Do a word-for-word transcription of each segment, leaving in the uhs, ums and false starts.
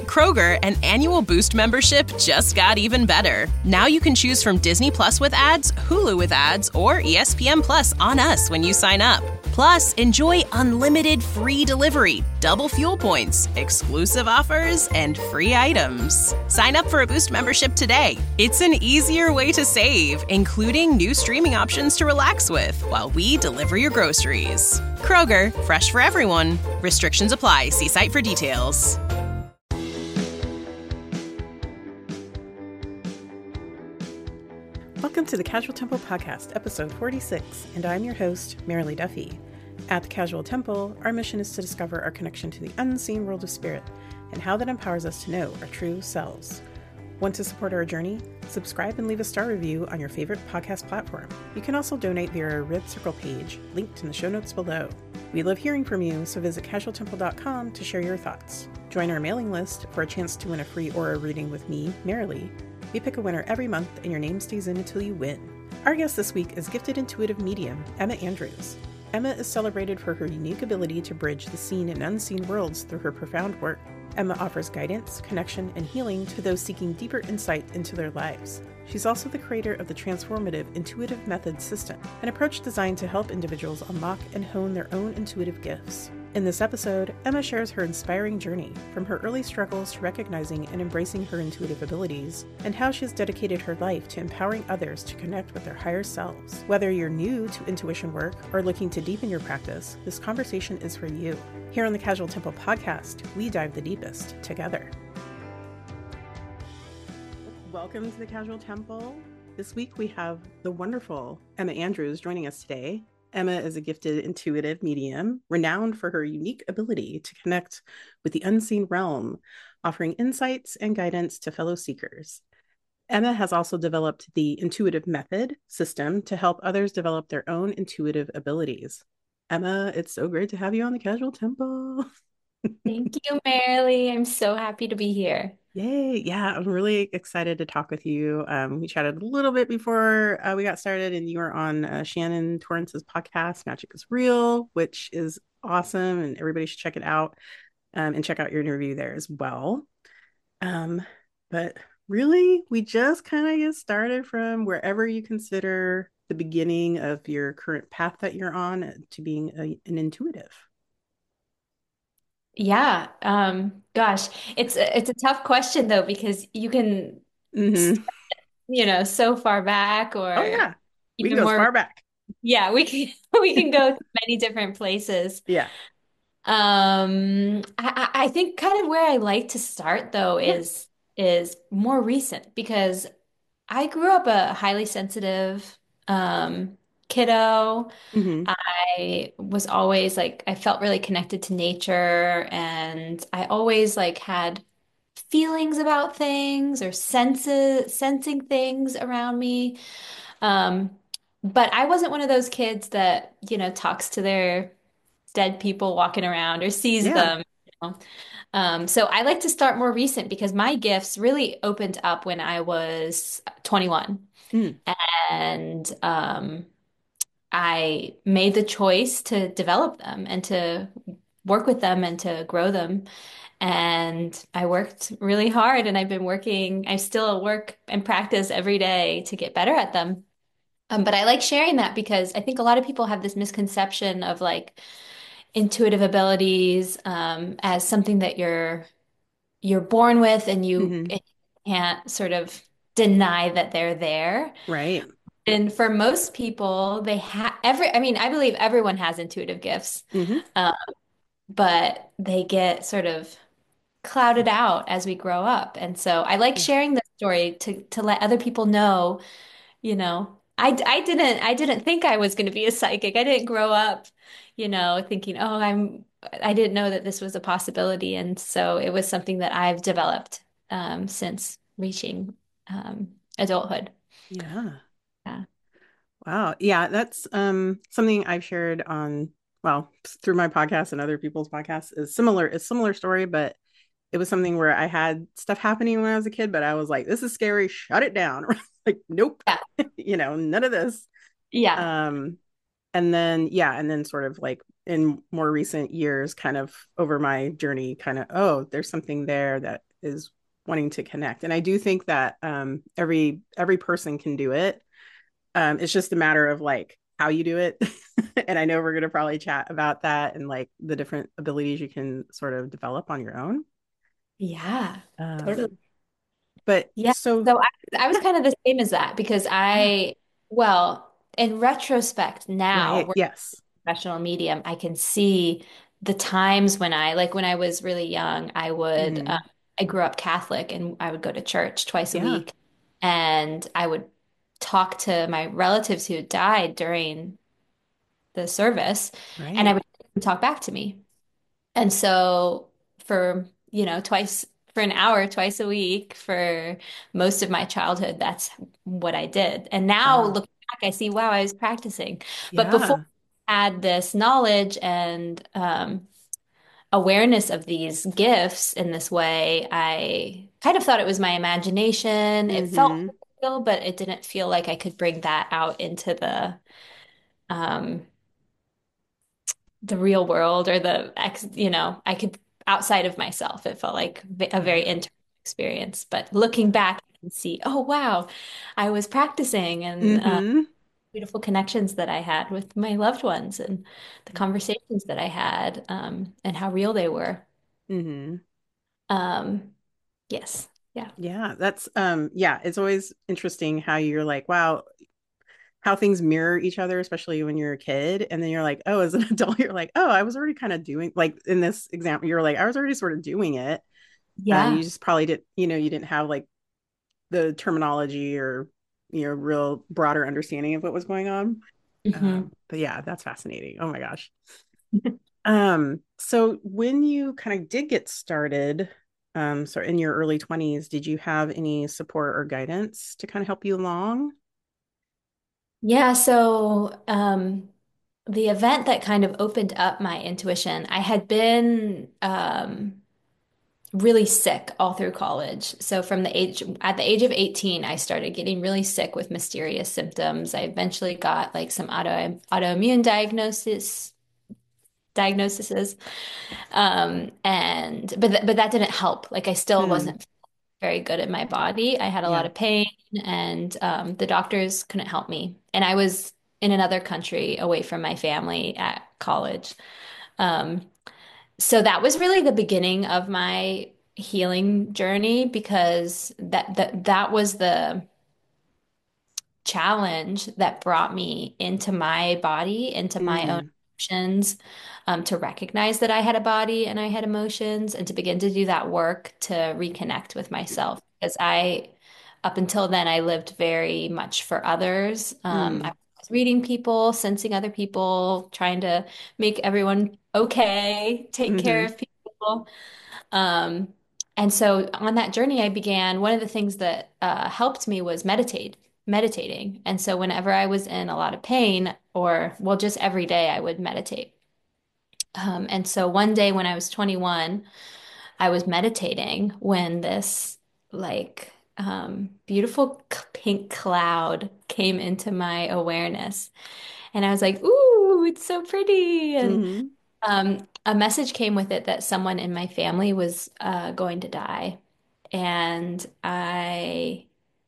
Kroger, an annual Boost membership just got even better. Now you can choose from Disney Plus with ads, Hulu with ads, or E S P N Plus on us when you sign up. Plus, enjoy unlimited free delivery, double fuel points, exclusive offers, and free items. Sign up for a Boost membership today. It's an easier way to save, including new streaming options to relax with while we deliver your groceries. Kroger, fresh for everyone. Restrictions apply. See site for details. Welcome to the Casual Temple Podcast, episode forty-six, and I'm your host, Marilee Duffy. At the Casual Temple, our mission is to discover our connection to the unseen world of spirit and how that empowers us to know our true selves. Want to support our journey? Subscribe and leave a star review on your favorite podcast platform. You can also donate via our Red Circle page, linked in the show notes below. We love hearing from you, so visit casual temple dot com to share your thoughts. Join our mailing list for a chance to win a free aura reading with me, Marilee. We pick a winner every month, and your name stays in until you win. Our guest this week is gifted intuitive medium, Emma Andrews. Emma is celebrated for her unique ability to bridge the seen and unseen worlds through her profound work. Emma offers guidance, connection, and healing to those seeking deeper insight into their lives. She's also the creator of the transformative Intuitive Method System, an approach designed to help individuals unlock and hone their own intuitive gifts. In this episode, Emma shares her inspiring journey from her early struggles to recognizing and embracing her intuitive abilities, and how she has dedicated her life to empowering others to connect with their higher selves. Whether you're new to intuition work or looking to deepen your practice, this conversation is for you. Here on the Casual Temple Podcast, we dive the deepest together. Welcome to the Casual Temple. This week we have the wonderful Emma Andrews joining us today. Emma is a gifted intuitive medium, renowned for her unique ability to connect with the unseen realm, offering insights and guidance to fellow seekers. Emma has also developed the Intuitive Method System to help others develop their own intuitive abilities. Emma, it's so great to have you on the Casual Temple. Thank you, Marilee. I'm so happy to be here. Yay. Yeah, I'm really excited to talk with you. Um, we chatted a little bit before uh, we got started, and you were on uh, Shannon Torrance's podcast, Magic is Real, which is awesome, and everybody should check it out um, and check out your interview there as well. Um, but really, we just kind of get started from wherever you consider the beginning of your current path that you're on to being a, an intuitive. Yeah, um, gosh, it's a, it's a tough question though because you can, Mm-hmm. you know, so far back Oh, or yeah. We can even go as more. far back. Yeah, we can we can go to many different places. Yeah. Um, I, I I think kind of where I like to start though Yeah. is is more recent because I grew up a highly sensitive um, kiddo. Mm-hmm. I was always like, I felt really connected to nature, and I always like had feelings about things or senses, sensing things around me. Um, but I wasn't one of those kids that, you know, talks to their dead people walking around or sees Yeah. them. You know? Um, so I like to start more recent because my gifts really opened up when I was twenty-one. Mm. And um, I made the choice to develop them and to work with them and to grow them. And I worked really hard and I've been working, I still work and practice every day to get better at them. Um, but I like sharing that because I think a lot of people have this misconception of like intuitive abilities um, as something that you're you're born with and you Mm-hmm. can't sort of deny that they're there. Right. And for most people, they have every, I mean, I believe everyone has intuitive gifts, Mm-hmm. um, but they get sort of clouded out as we grow up. And so I like Yeah. sharing this story to to let other people know, you know, I I didn't I didn't think I was going to be a psychic. I didn't grow up, you know, thinking, oh, I'm I didn't know that this was a possibility. And so it was something that I've developed um, since reaching um, adulthood. Yeah. Yeah. Wow. Yeah, that's um something I've shared on, well, through my podcast and other people's podcasts is similar. It's similar story, but it was something where I had stuff happening when I was a kid, but I was like, this is scary, shut it down. Like, nope, Yeah. you know, none of this. Yeah. Um, and then yeah, and then sort of like in more recent years, kind of over my journey, kind of, oh, there's something there that is wanting to connect. And I do think that um, every every person can do it. Um, it's just a matter of like how you do it. And I know we're going to probably chat about that and like the different abilities you can sort of develop on your own. Yeah, totally. Um, but Yeah. so, So I, I was kind of the same as that because yeah, I, well, in retrospect now, right. working Yes. in a professional medium, I can see the times when I, like when I was really young, I would, um, Hmm. I grew up Catholic and I would go to church twice a Yeah. week and I would talk to my relatives who had died during the service and I Right. would talk back to me. And so for, you know, twice for an hour, twice a week for most of my childhood, that's what I did. And now Wow. looking back, I see, wow, I was practicing. But before Yeah. I had this knowledge and um, awareness of these gifts in this way, I kind of thought it was my imagination. It felt Hmm. real, but it didn't feel like I could bring that out into the um, the real world or the ex, you know, I could outside of myself. It felt like a very Yeah. internal experience. But looking back, I can see, oh wow, I was practicing and uh, Hmm. beautiful connections that I had with my loved ones and the conversations that I had um, and how real they were. Hmm. Um, yes, yeah, Yeah, that's um yeah, it's always interesting how you're like, wow, how things mirror each other, especially when you're a kid. And then you're like, oh, as an adult, you're like, oh, I was already kind of doing like in this example, you're like, I was already sort of doing it. Um, you yeah. just probably did, you know, you didn't have like the terminology or you know, real broader understanding of what was going on. hmm Um, but yeah, that's fascinating. Oh my gosh. Um, so when you kind of did get started, um, so in your early twenties, did you have any support or guidance to kind of help you along? Yeah, so um, the event that kind of opened up my intuition, I had been um, really sick all through college. So from the age at the age of eighteen, I started getting really sick with mysterious symptoms. I eventually got like some auto autoimmune diagnosis diagnoses. Um, and but th but that didn't help. Like I still Hmm. wasn't very good in my body. I had a lot Yeah. of pain and um, the doctors couldn't help me. And I was in another country away from my family at college. Um, so that was really the beginning of my healing journey because that that that was the challenge that brought me into my body, into my own Hmm. emotions, um, to recognize that I had a body and I had emotions, and to begin to do that work to reconnect with myself. Because I, up until then, I lived very much for others. Um, I Hmm. was reading people, sensing other people, trying to make everyone okay, take care Hmm. of people. Um, and so on that journey, I began, one of the things that uh, helped me was meditate, meditating. And so whenever I was in a lot of pain, or well, just every day, I would meditate. Um, and so one day when I was twenty-one, I was meditating when this like um, beautiful c- pink cloud came into my awareness. And I was like, ooh, it's so pretty. And Hmm. um, a message came with it that someone in my family was uh, going to die. And I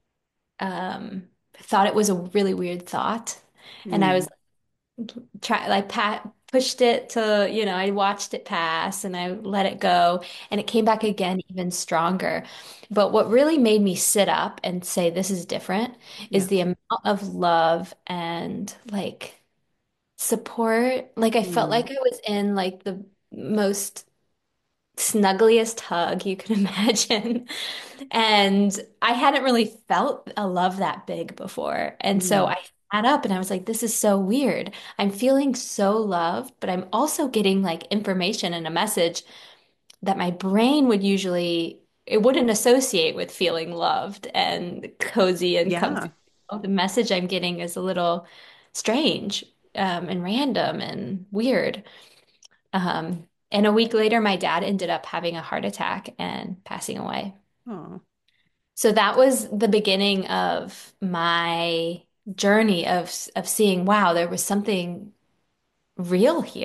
um, thought it was a really weird thought. And I Hmm. was try like pat pushed it to, you know, I watched it pass and I let it go. And it came back again even stronger. But what really made me sit up and say, this is different, is Yeah. the amount of love and like support. Like I felt Hmm. like I was in like the most snuggliest hug you can imagine. And I hadn't really felt a love that big before. And so Hmm. I sat up and I was like, this is so weird. I'm feeling so loved, but I'm also getting like information and a message that my brain would usually, it wouldn't associate with feeling loved and cozy and comfy. Yeah. The message I'm getting is a little strange, um, and random and weird. Um, and a week later, my dad ended up having a heart attack and passing away. Oh. So that was the beginning of my journey of of seeing, wow, there was something real here.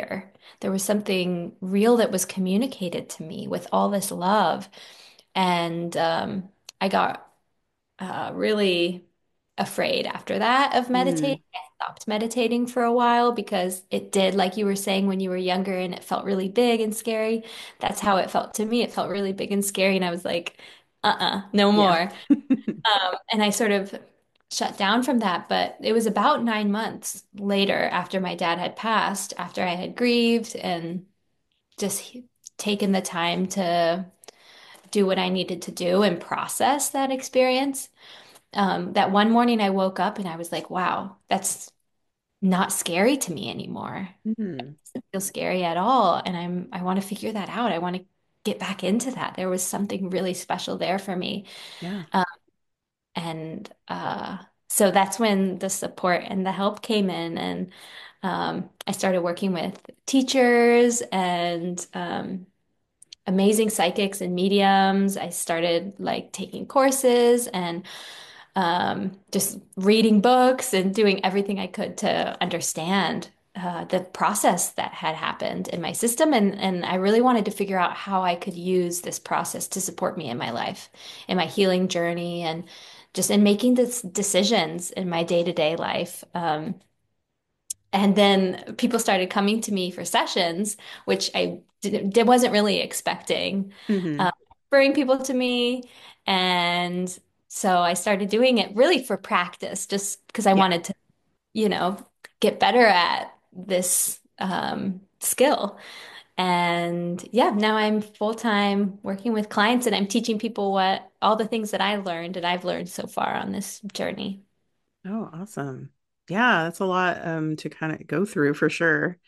There was something real that was communicated to me with all this love. And um, I got uh, really afraid after that of Mm, meditating. I stopped meditating for a while because it did, like you were saying, when you were younger and it felt really big and scary. That's how it felt to me. It felt really big and scary. And I was like, uh-uh, no yeah. more. Um, and I sort of shut down from that. But it was about nine months later after my dad had passed, after I had grieved and just taken the time to do what I needed to do and process that experience. Um, that one morning I woke up and I was like, wow, that's not scary to me anymore. Mm, It doesn't feel scary at all. And I'm I want to figure that out. I want to get back into that. There was something really special there for me. yeah. Um, and uh, so that's when the support and the help came in. And um, I started working with teachers and um, amazing psychics and mediums. I started like taking courses and um, just reading books and doing everything I could to understand uh, the process that had happened in my system. And, and I really wanted to figure out how I could use this process to support me in my life, in my healing journey, and just in making this decisions in my day-to-day life. Um, and then people started coming to me for sessions, which I did, wasn't really expecting, Hmm. uh, referring people to me. And so I started doing it really for practice, just because I Yeah. wanted to, you know, get better at this um, skill. And yeah, now I'm full-time working with clients and I'm teaching people what all the things that I learned and I've learned so far on this journey. Oh, awesome. Yeah, that's a lot um to kind of go through for sure.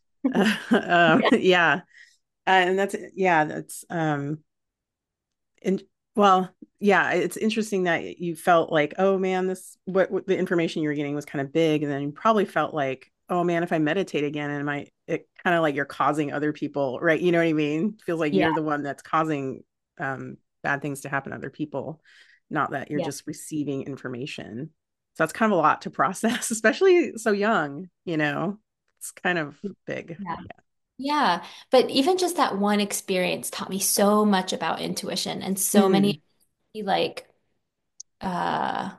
um, Yeah. yeah. Uh, and that's yeah, that's um and well, yeah, it's interesting that you felt like, oh man, this what, what the information you were getting was kind of big, and then you probably felt like, oh man, if I meditate again, and my it kind of like you're causing other people, right? You know what I mean? Feels like Yeah. you're the one that's causing um bad things to happen to other people, not that you're Yeah. just receiving information. So that's kind of a lot to process, especially so young, you know. It's kind of big. Yeah. Yeah, but even just that one experience taught me so much about intuition and so Mm, many like uh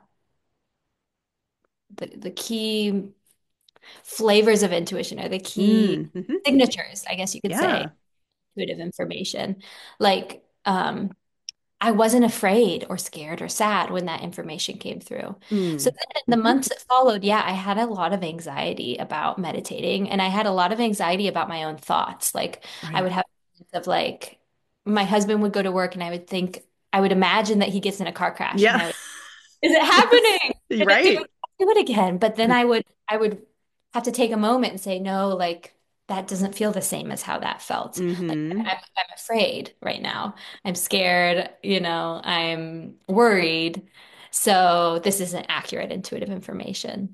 the the key flavors of intuition or the key mm, mhm. signatures, I guess you could say, Yeah. intuitive information. Like um I wasn't afraid or scared or sad when that information came through. So Mm, then in the mhm. months that followed, yeah, I had a lot of anxiety about meditating and I had a lot of anxiety about my own thoughts. Like I Right. would have of like my husband would go to work and I would think I would imagine that he gets in a car crash and Yeah. I would, is it Yes. happening? You're Gonna do right. it, do it again. But then I would I would have to take a moment and say, no, like that doesn't feel the same as how that felt. Like Hmm. I'm I'm afraid right now. I'm scared, you know, I'm worried. So this isn't accurate intuitive information.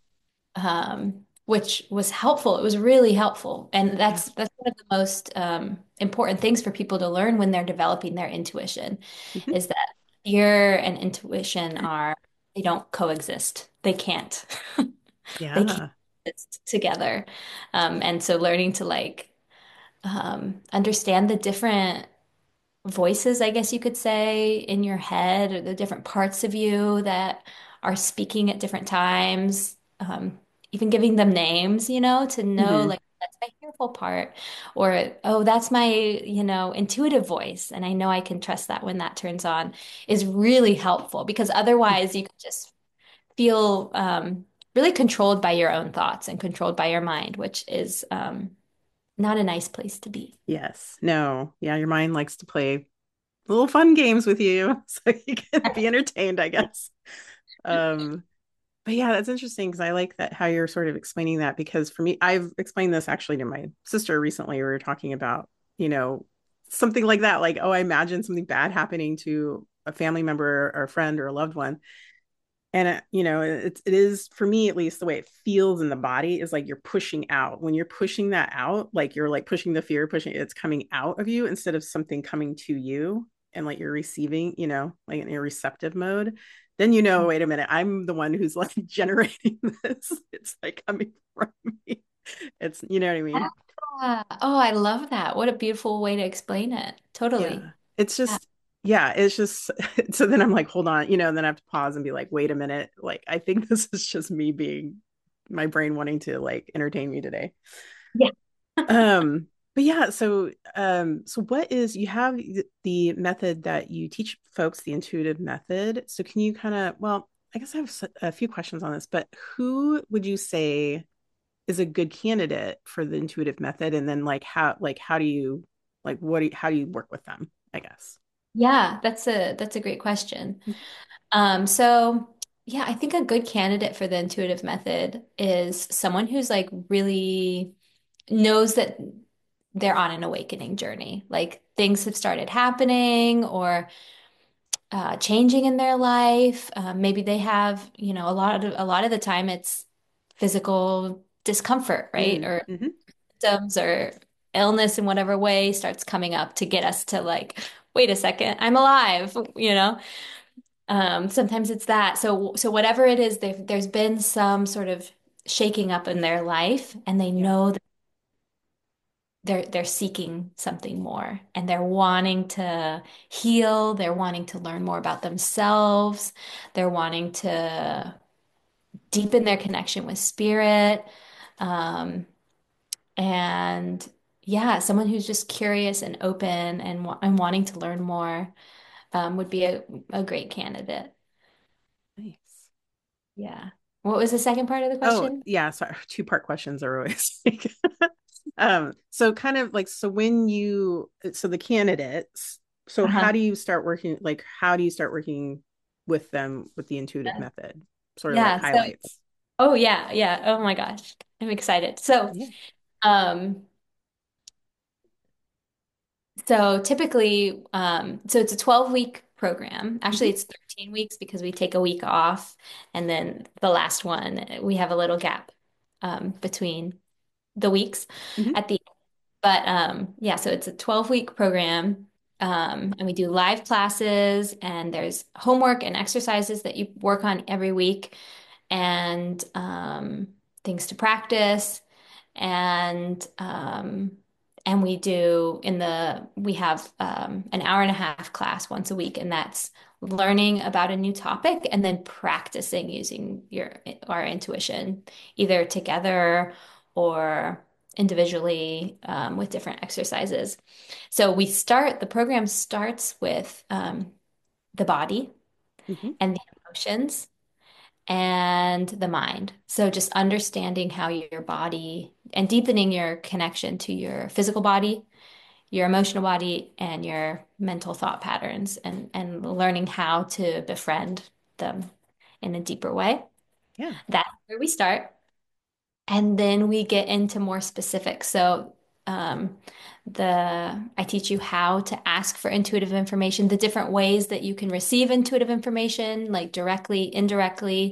Um, which was helpful. It was really helpful. And Yeah. that's that's one of the most um, important things for people to learn when they're developing their intuition Mhm. is that fear and intuition are they don't coexist. They can't. They can't Yeah. exist together. Um, and so learning to like um, understand the different voices, I guess you could say, in your head, or the different parts of you that are speaking at different times. Um, even giving them names, you know, to know Hmm. like that's my fearful part, or oh, that's my, you know, intuitive voice, and I know I can trust that when that turns on is really helpful because otherwise you could just feel um, really controlled by your own thoughts and controlled by your mind, which is um, not a nice place to be. Yes. No. Yeah, your mind likes to play little fun games with you so you can be entertained, I guess. Um, but yeah, that's interesting because I like that how you're sort of explaining that because for me, I've explained this actually to my sister recently. We were talking about, you know, something like that, like, oh, I imagine something bad happening to a family member or a friend or a loved one. And it, you know, it, it is for me at least the way it feels in the body is like you're pushing out. When you're pushing that out, like you're like pushing the fear, pushing it's coming out of you instead of something coming to you and like you're receiving, you know, like in a receptive mode. Then you know, wait a minute, I'm the one who's like generating this. It's like coming from me. It's, you know what I mean? Ah, oh, I love that. What a beautiful way to explain it. Totally. Yeah. It's Yeah. just, yeah, it's just, so then I'm like, hold on, you know, and then I have to pause and be like, wait a minute. Like, I think this is just me being, my brain wanting to like entertain me today. Yeah. Um, but yeah, so um, so what is you have the the method that you teach folks, the intuitive method. So can you kind of, well, I guess I have s- a few questions on this, but who would you say is a good candidate for the intuitive method? And then like how like how do you like what do you, how do you work with them, I guess? Yeah, that's a that's a great question. Um, so yeah, I think a good candidate for the intuitive method is someone who's like really knows that they're on an awakening journey. Like things have started happening or uh, changing in their life. Uh, maybe they have, you know, a lot of a lot of the time it's physical discomfort, right? Mm, Or hmm. symptoms or illness in whatever way starts coming up to get us to like, wait a second, I'm alive, you know? Um, sometimes it's that. So so whatever it is, they've, there's been some sort of shaking up in their life, and they Yeah. know that they're they're seeking something more, and they're wanting to heal, they're wanting to learn more about themselves, they're wanting to deepen their connection with spirit. Um, and yeah, someone who's just curious and open and, wa and wanting to learn more um, would be a, a great candidate. Nice. Yeah. What was the second part of the Oh, question? yeah, sorry. Two-part questions are always like um so kind of like so when you so the candidates, so Uh-huh. how do you start working like how do you start working with them with the intuitive method? Sort of like Yeah. So, highlights. oh yeah, yeah. Oh my gosh. I'm excited. So, Yeah. um, so typically, um, so it's a twelve week program. Actually, Hmm. it's thirteen weeks because we take a week off, and then the last one, we have a little gap um, between the weeks Hmm. at the But um, yeah, so it's a twelve week program. Um, and we do live classes, and there's homework and exercises that you work on every week, and um, things to practice. And um, and we do in the we have um, an hour and a half class once a week, and that's learning about a new topic and then practicing using your our intuition, either together or individually um, with different exercises. So we start, the program starts with um, the body Hmm. and the emotions and the mind. So just understanding how your body and deepening your connection to your physical body, your emotional body, and your mental thought patterns, and, and learning how to befriend them in a deeper way. Yeah. That's where we start. And then we get into more specifics. So, um, the I teach you how to ask for intuitive information, the different ways that you can receive intuitive information, like directly, indirectly.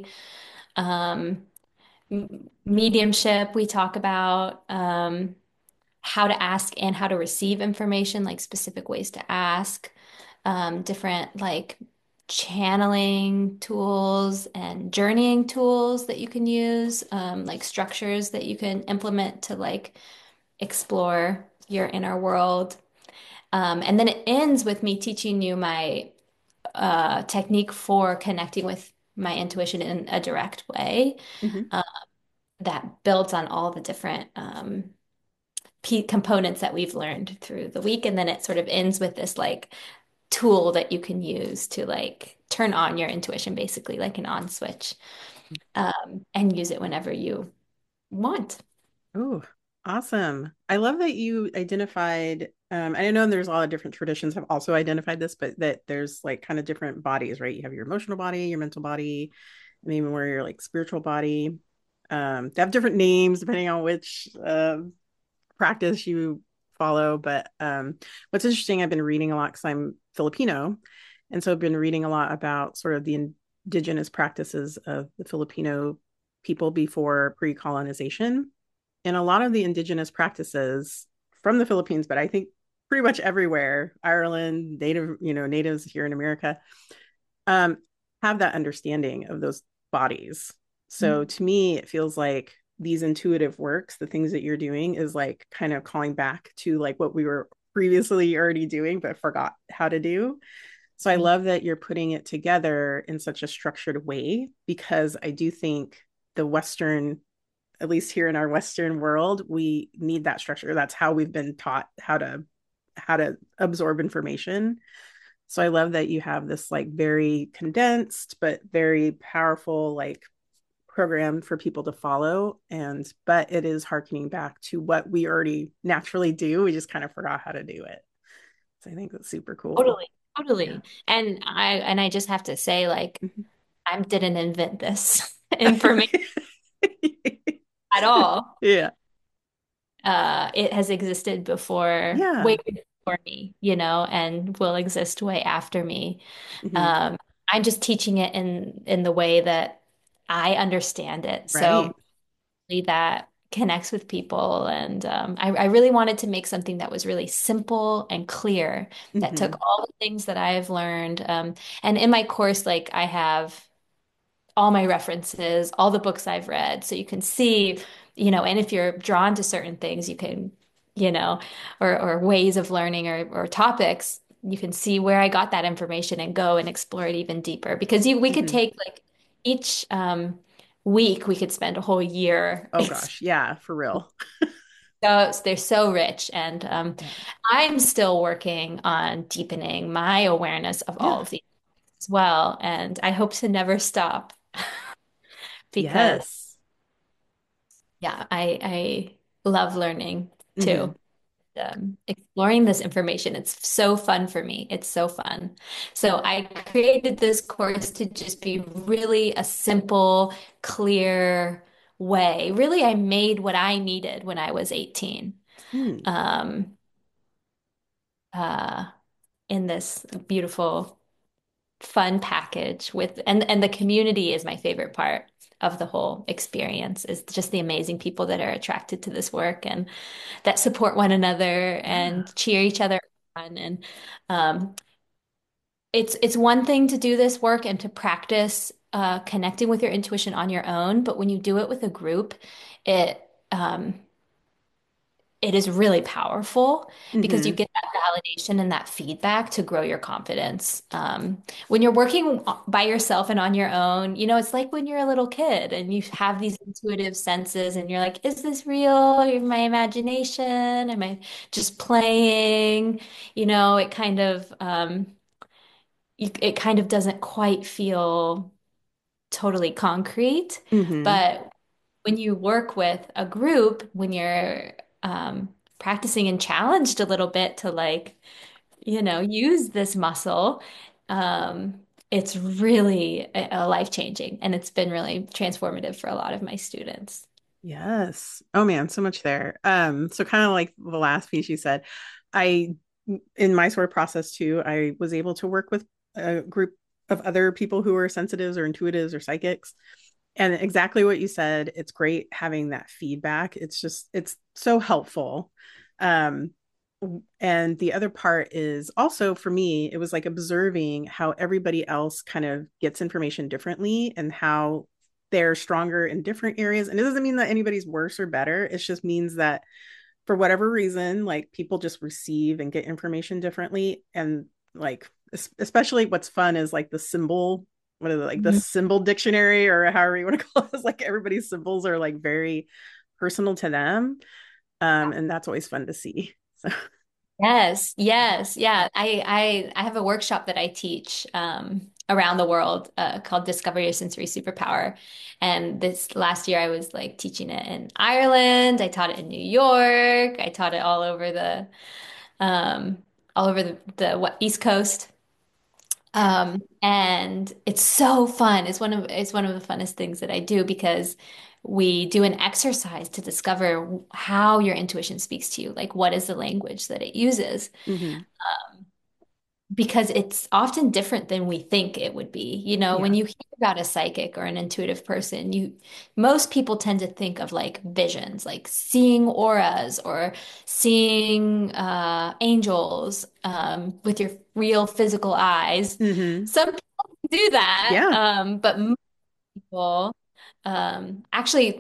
Um, m- Mediumship, we talk about um, how to ask and how to receive information, like specific ways to ask, um, different like channeling tools and journeying tools that you can use, um, like structures that you can implement to like explore your inner world. Um, and then it ends with me teaching you my uh, technique for connecting with my intuition in a direct way Hmm. uh, that builds on all the different um, p components that we've learned through the week. And then it sort of ends with this like tool that you can use to like turn on your intuition, basically like an on switch, um, and use it whenever you want. Oh, awesome. I love that you identified, um, I know there's a lot of different traditions have also identified this, but that there's like kind of different bodies, right? You have your emotional body, your mental body, and even where your like spiritual body. Um, they have different names depending on which uh, practice you follow. But um, what's interesting, I've been reading a lot because I'm Filipino. And so I've been reading a lot about sort of the indigenous practices of the Filipino people before pre-colonization. And a lot of the indigenous practices from the Philippines, but I think pretty much everywhere, Ireland, native, you know, natives here in America, um, have that understanding of those bodies. So to me, it feels like these intuitive works, the things that you're doing is like kind of calling back to like what we were previously already doing but forgot how to do. So I love that you're putting it together in such a structured way, because I do think the Western, at least here in our Western world, we need that structure. That's how we've been taught how to how to absorb information. So I love that you have this like very condensed but very powerful like program for people to follow. And but it is harkening back to what we already naturally do. We just kind of forgot how to do it. So I think that's super cool. Totally, Yeah. totally. And I and I just have to say, like, Mhm. I didn't invent this information at all. Yeah. Uh, it has existed before, way Yeah. before me, you know, and will exist way after me. Hmm. Um, I'm just teaching it in in the way that I understand it. Right. So that connects with people. And um, I, I really wanted to make something that was really simple and clear, that took Hmm. all the things that I've learned. Um, and in my course, like I have all my references, all the books I've read, so you can see, you know, and if you're drawn to certain things, you can, you know, or or ways of learning or or topics, you can see where I got that information and go and explore it even deeper. Because you we could Hmm. take like each um week we could spend a whole year. Oh gosh. Yeah, for real. So they're so rich, and um, Yeah. I'm still working on deepening my awareness of all Yeah. of these as well, and I hope to never stop because Yes. yeah, I I love learning Hmm. too. Um, exploring this information. It's so fun for me. It's so fun. So I created this course to just be really a simple, clear way. Really, I made what I needed when I was eighteen. Hmm. Um, uh, in this beautiful, fun package with and and the community is my favorite part of the whole experience is just the amazing people that are attracted to this work and that support one another Yeah. and cheer each other on. And um, it's it's one thing to do this work and to practice uh, connecting with your intuition on your own, but when you do it with a group, it um, it is really powerful because you Hmm. get that validation and that feedback to grow your confidence. Um, when you're working by yourself and on your own, you know, it's like when you're a little kid and you have these intuitive senses and you're like, is this real? Or my imagination? Am I just playing? You know, it kind of um, you, it kind of doesn't quite feel totally concrete. Hmm. But when you work with a group, when you're um, practicing and challenged a little bit to like, you know, use this muscle, um, it's really a, a life-changing and it's been really transformative for a lot of my students. Yes. Oh man, so much there. Um, so kind of like the last piece you said, I in my sort of process too, I was able to work with a group of other people who are sensitives or intuitives or psychics. And exactly what you said, it's great having that feedback. It's just it's so helpful. Um, and the other part is also for me, it was like observing how everybody else kind of gets information differently and how they're stronger in different areas. And it doesn't mean that anybody's worse or better. It just means that for whatever reason, like people just receive and get information differently. And like, especially what's fun is like the symbol, what is it, like the Mhm. symbol dictionary or however you want to call it. Like everybody's symbols are like very personal to them. Um, and that's always fun to see. So, Yes, yes, yeah. I I I have a workshop that I teach um, around the world uh, called Discover Your Sensory Superpower. And this last year I was like teaching it in Ireland. I taught it in New York. I taught it all over the um, all over the, the what, East Coast. Um, and it's so fun. It's one of it's one of the funnest things that I do because we do an exercise to discover how your intuition speaks to you. Like, what is the language that it uses? mm-hmm. Because it's often different than we think it would be. You know, when Yeah. you hear about a psychic or an intuitive person, you most people tend to think of like visions, like seeing auras or seeing uh, angels um, with your real physical eyes. Mm-hmm. Some people do that, Yeah. um, but most people um, actually.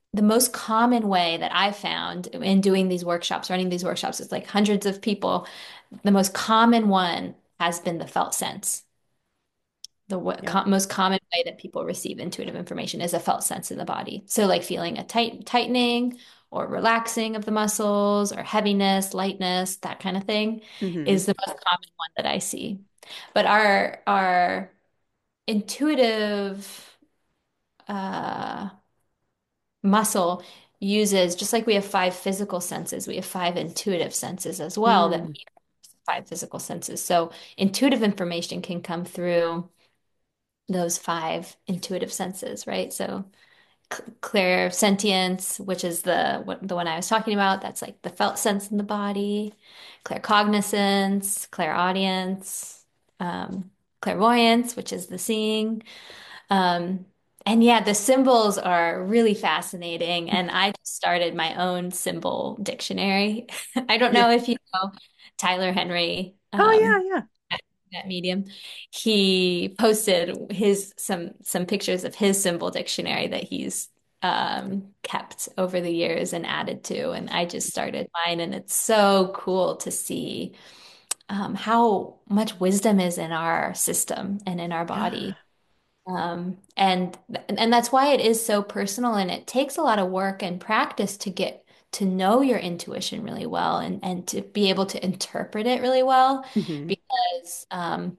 the most common way that I found in doing these workshops, running these workshops, it's like hundreds of people. The most common one has been the felt sense. The w Yep. co most common way that people receive intuitive information is a felt sense in the body. So, like feeling a tight tightening or relaxing of the muscles or heaviness, lightness, that kind of thing Hmm. is the most common one that I see. But our our intuitive uh, muscle uses, just like we have five physical senses, we have five intuitive senses as well that Mm. mirror five physical senses. So intuitive information can come through those five intuitive senses, right? So clairsentience, which is the what, the one I was talking about, that's like the felt sense in the body. Claircognizance, clairaudience, um, clairvoyance, which is the seeing. Um, and yeah, the symbols are really fascinating. And I just started my own symbol dictionary. I don't Yeah. know if you know Tyler Henry, Oh um, yeah, yeah. that, that medium. He posted his some some pictures of his symbol dictionary that he's um, kept over the years and added to. And I just started mine, and it's so cool to see um, how much wisdom is in our system and in our Yeah. body. Um, and and that's why it is so personal and it takes a lot of work and practice to get to know your intuition really well and and to be able to interpret it really well Hmm. because um,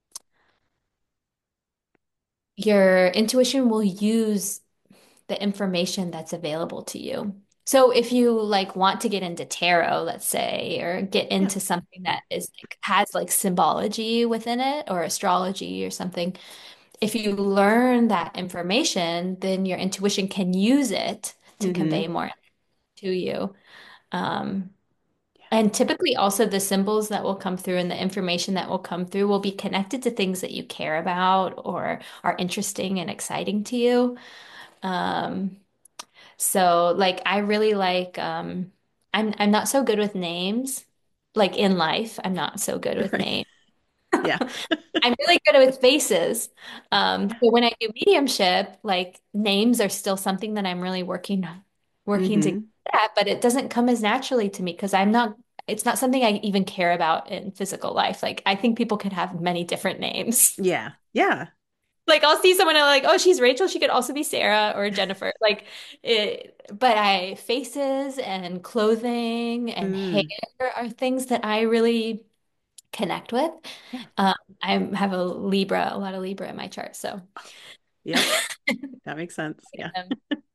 your intuition will use the information that's available to you. So if you like want to get into tarot, let's say, or get Yeah. into something that is like has like symbology within it or astrology or something, if you learn that information, then your intuition can use it to Hmm. convey more to you. Um, and typically, also, the symbols that will come through and the information that will come through will be connected to things that you care about or are interesting and exciting to you. Um, so, like, I really like, um, I'm I'm not so good with names. Like in life, I'm not so good with Right. names. Yeah. I'm really good with faces. Um, so when I do mediumship, like names are still something that I'm really working working to get Hmm. at, but it doesn't come as naturally to me because I'm not, it's not something I even care about in physical life. Like I think people could have many different names. Yeah. Yeah. Like I'll see someone and I'm like, oh, she's Rachel. She could also be Sarah or Jennifer. Like it, but I faces and clothing and hair Mm. are things that I really connect with. Yeah. Um, I have a Libra, a lot of Libra in my chart. So, Yep. That makes sense. Yeah. um,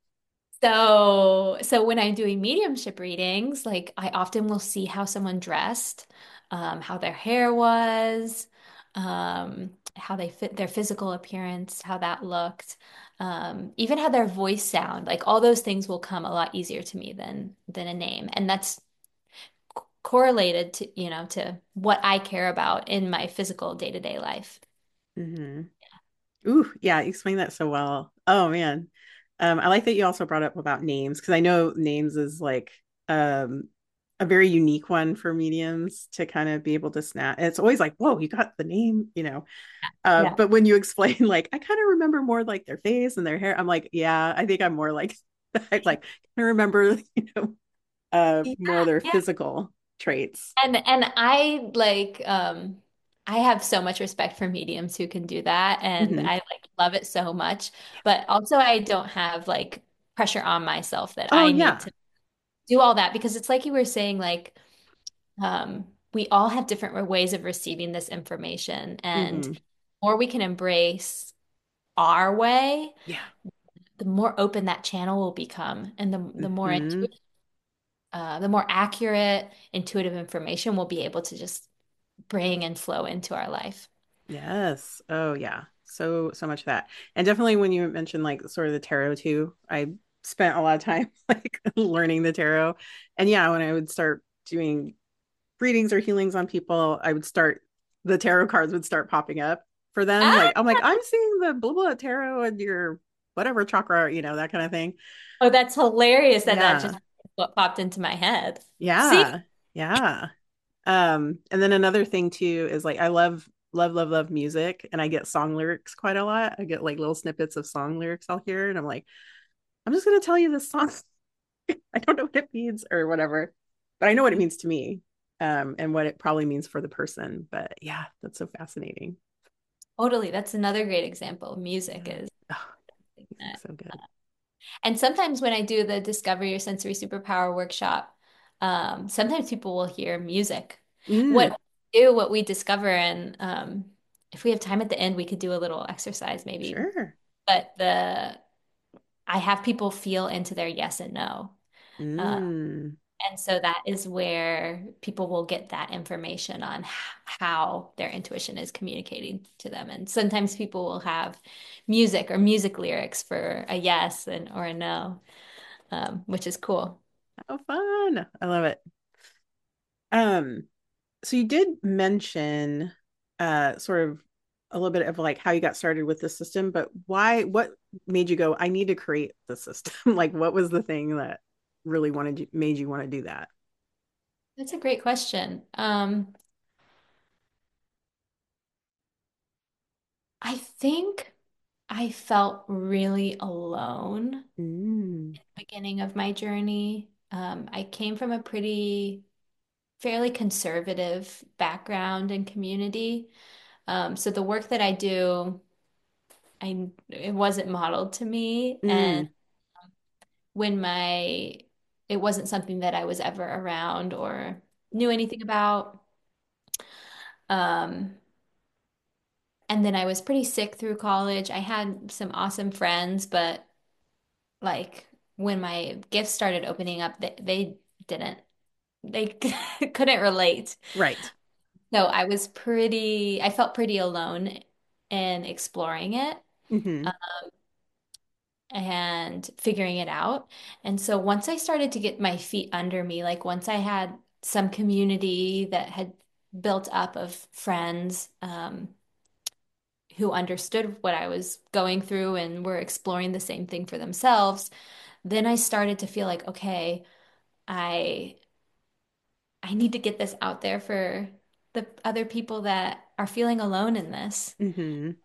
so, so when I'm doing mediumship readings, like I often will see how someone dressed, um, how their hair was, um, how they fit their physical appearance, how that looked, um, even how their voice sound. Like all those things will come a lot easier to me than than a name, and that's c- correlated to, you know, to what I care about in my physical day-to-day life. Hmm. Ooh, yeah, you explained that so well. Oh man. Um, I like that you also brought up about names because I know names is like um a very unique one for mediums to kind of be able to snap. And it's always like, whoa, you got the name, you know. Uh, Yeah. but when you explain, like, I kind of remember more like their face and their hair, I'm like, yeah, I think I'm more like I like kind of remember, you know, uh Yeah. more of their Yeah. physical traits. And and I like um I have so much respect for mediums who can do that and Hmm. I like love it so much. But also I don't have like pressure on myself that Oh I need yeah. to do all that because it's like you were saying like um we all have different ways of receiving this information and Hmm. the more we can embrace our way, Yeah. the more open that channel will become and the the more Hmm. intuitive uh the more accurate intuitive information we'll be able to just bring and flow into our life. Yes. Oh, yeah. So, so much of that. And definitely when you mentioned like sort of the tarot too, I spent a lot of time like learning the tarot. And yeah, when I would start doing readings or healings on people, I would start, the tarot cards would start popping up for them. Ah! Like, I'm like, I'm seeing the blah, blah tarot and your whatever chakra, you know, that kind of thing. Oh, that's hilarious that that Yeah. just what popped into my head. See? Yeah. Yeah. Um, and then another thing too is like I love love love love music and I get song lyrics quite a lot. I get like little snippets of song lyrics I'll hear and I'm like, I'm just gonna tell you this song. I don't know what it means or whatever, but I know what it means to me, um, and what it probably means for the person. But yeah, that's so fascinating. Totally. That's another great example. Music Yeah. is Oh, that. music's so good. And sometimes when I do the Discover Your Sensory Superpower workshop, um, sometimes people will hear music. Mm, What we do, what we discover, and um, if we have time at the end, we could do a little exercise maybe. sure. But the I have people feel into their yes and no. Uh, Mm, and so that is where people will get that information on h- how their intuition is communicating to them. And sometimes people will have music or music lyrics for a yes and or a no, um, which is cool. how fun. I love it. Um, so you did mention uh sort of a little bit of like how you got started with the system, but why, what made you go, I need to create the system? Like what was the thing that really wanted you made you want to do that? That's a great question. Um, I think I felt really alone at Mm, the beginning of my journey. Um, I came from a pretty fairly conservative background and community. Um, so the work that I do, I it wasn't modeled to me, and mm, when my it wasn't something that I was ever around or knew anything about. Um, and then I was pretty sick through college. I had some awesome friends, but like when my gifts started opening up, they, they didn't. They couldn't relate. right. So I was pretty, I felt pretty alone in exploring it Mm-hmm. and figuring it out. And so once I started to get my feet under me, like once I had some community that had built up of friends um, who understood what I was going through and were exploring the same thing for themselves, then I started to feel like, okay, I I need to get this out there for the other people that are feeling alone in this. Mm-hmm.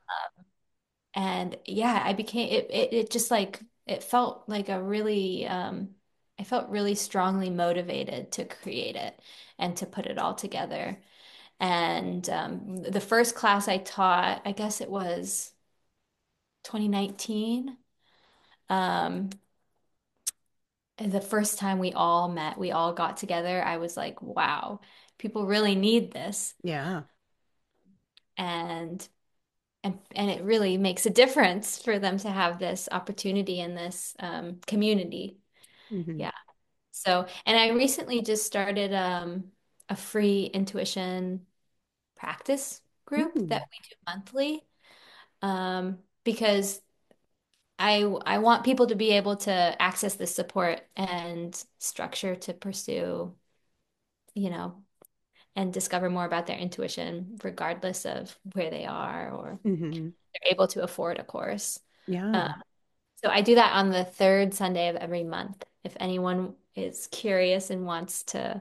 And yeah, I became it, it it just like it felt like a really um I felt really strongly motivated to create it and to put it all together. And um, the first class I taught, I guess it was twenty nineteen. Um, and the first time we all met, we all got together, I was like, wow, people really need this. Yeah. And and and it really makes a difference for them to have this opportunity in this um, community. Mm-hmm. Yeah. So, and I recently just started um, a free intuition practice group Mm, that we do monthly um, because I I want people to be able to access this support and structure to pursue, you know, and discover more about their intuition, regardless of where they are or mm-hmm. they're able to afford a course. Uh, Yeah. so I do that on the third Sunday of every month. If anyone is curious and wants to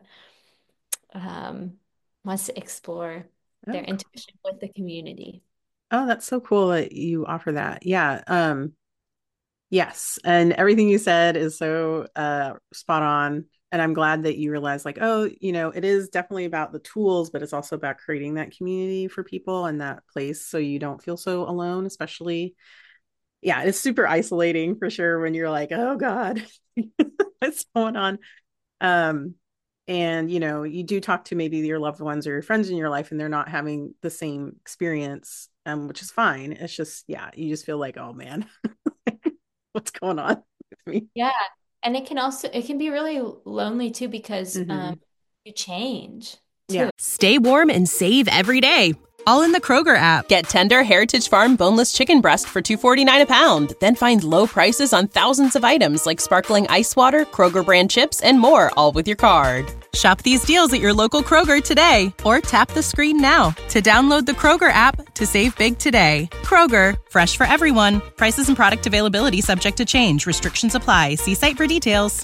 um, wants to explore their Oh, cool. intuition with the community. Oh, that's so cool that you offer that. Yeah. Um, yes. And everything you said is so uh spot on. And I'm glad that you realize like, oh, you know, it is definitely about the tools, but it's also about creating that community for people and that place so you don't feel so alone, especially. Yeah, it's super isolating for sure when you're like, oh God, what's going on? Um, and you know, you do talk to maybe your loved ones or your friends in your life, and they're not having the same experience, um, which is fine. It's just, yeah, you just feel like, oh man, what's going on with me? Yeah. And it can also it can be really lonely too because um, Hmm. you change Yeah. too. Stay warm and save every day. All in the Kroger app. Get tender Heritage Farm boneless chicken breast for two forty-nine a pound. Then find low prices on thousands of items like sparkling ice water, Kroger brand chips, and more, all with your card. Shop these deals at your local Kroger today, or tap the screen now to download the Kroger app to save big today. Kroger, fresh for everyone. Prices and product availability subject to change. Restrictions apply. See site for details.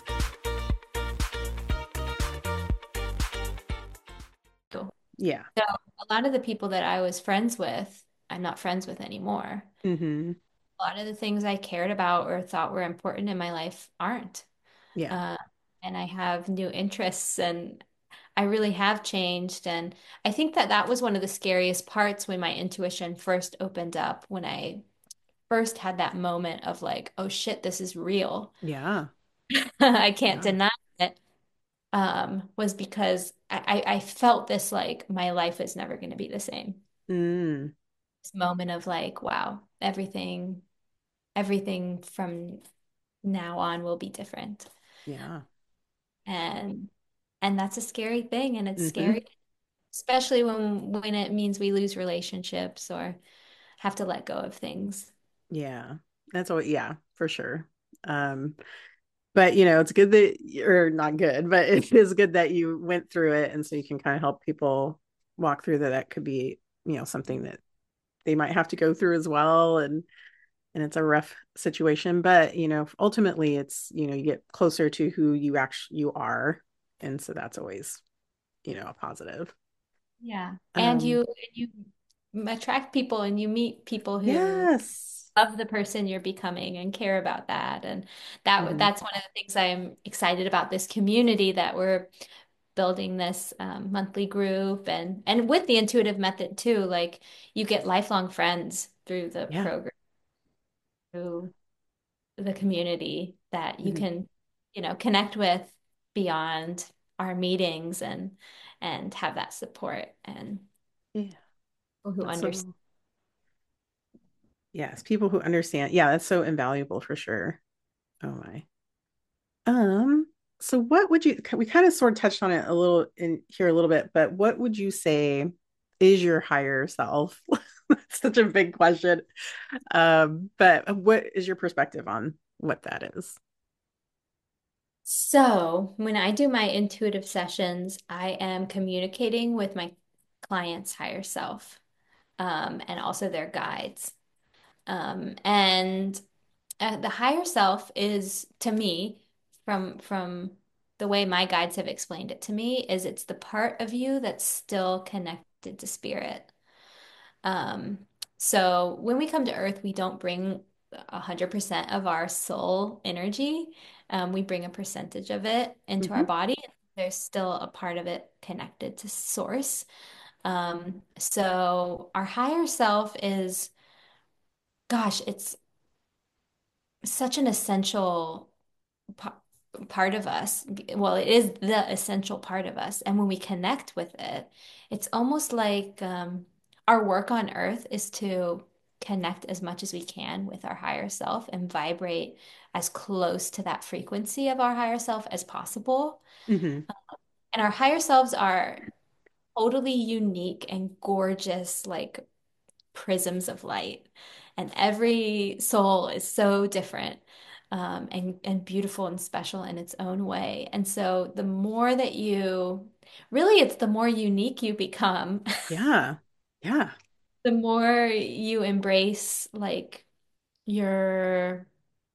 Yeah. So a lot of the people that I was friends with, I'm not friends with anymore. Hmm. lot of the things I cared about or thought were important in my life aren't. Yeah. Uh, and I have new interests and I really have changed. And I think that that was one of the scariest parts when my intuition first opened up, when I first had that moment of like, oh shit, this is real. Yeah. I can't Yeah. deny it. Um, was because I, I I felt this like my life is never going to be the same. Mm. This moment of like, wow, everything, everything from now on will be different. Yeah. And and that's a scary thing. And it's Hmm. scary, especially when when it means we lose relationships or have to let go of things. Yeah. That's what, yeah, for sure. Um, but you know, it's good that, or not good, but it is good that you went through it. And so you can kind of help people walk through that. That could be, you know, something that they might have to go through as well. And, and it's a rough situation, but you know, ultimately it's, you know, you get closer to who you actually, you are. And so that's always, you know, a positive. Yeah. And Um, you you attract people and you meet people who yes. love the person you're becoming and care about that. And that Hmm. that's one of the things I'm excited about this community that we're building this um, monthly group and and with the intuitive method too, like you get lifelong friends through the Yeah. program, through the community that you Hmm. can, you know, connect with beyond our meetings and and have that support and Yeah. people who That's understand. so, yes, people who understand. Yeah, that's so invaluable for sure. Oh my. Um, so what would you, we kind of sort of touched on it a little in here a little bit, but what would you say is your higher self? That's such a big question. Um, but what is your perspective on what that is? So, when I do my intuitive sessions, I am communicating with my client's higher self, um, and also their guides. Um, and uh, the higher self is, to me, from from the way my guides have explained it to me, is it's the part of you that's still connected to spirit. Um, so when we come to Earth, we don't bring one hundred percent of our soul energy. Um, we bring a percentage of it into our Hmm. body. There's still a part of it connected to source. Um, so our higher self is, gosh, it's such an essential pa- part of us. Well, it is the essential part of us. And when we connect with it, it's almost like um, our work on earth is to connect as much as we can with our higher self and vibrate as close to that frequency of our higher self as possible. Hmm. And our higher selves are totally unique and gorgeous, like prisms of light. And every soul is so different, um, and, and beautiful and special in its own way. And so the more that you, really, it's the more unique you become, Yeah. Yeah. the more you embrace like your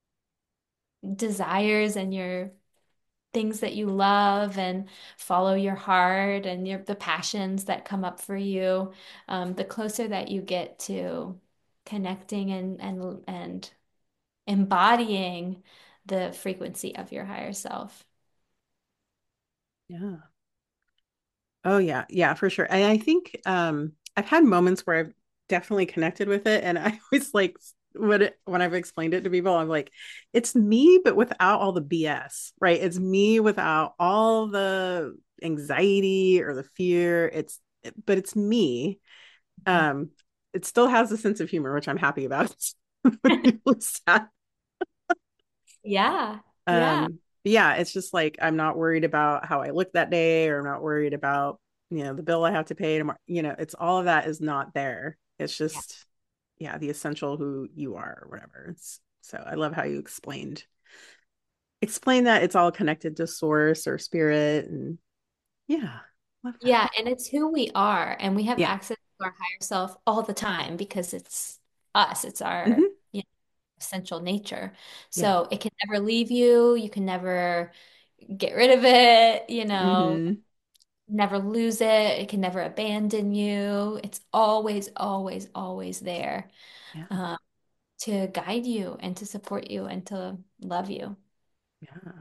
desires and your things that you love and follow your heart and your the passions that come up for you, um, the closer that you get to connecting and and and embodying the frequency of your higher self. Yeah. Oh yeah, yeah, for sure. And I think um I've had moments where I've definitely connected with it and I always like when it, when I've explained it to people, I'm like, it's me, but without all the B S, right? It's me without all the anxiety or the fear. It's but it's me. Um, it still has a sense of humor, which I'm happy about. When people are sad. Yeah, yeah, Um, but yeah, it's just like I'm not worried about how I look that day, or I'm not worried about, you know, the bill I have to pay tomorrow. You know, it's all of that is not there. It's yeah. just, yeah, the essential who you are or whatever. It's so I love how you explained explain that it's all connected to source or spirit and yeah, love that. Yeah, and it's who we are, and we have Yeah. access to our higher self all the time because it's us, it's our, Hmm. you know, essential nature. Yeah. So it can never leave you, you can never get rid of it, you know, Hmm. never lose it, it can never abandon you. It's always, always, always there. Yeah. Um, to guide you and to support you and to love you. Yeah.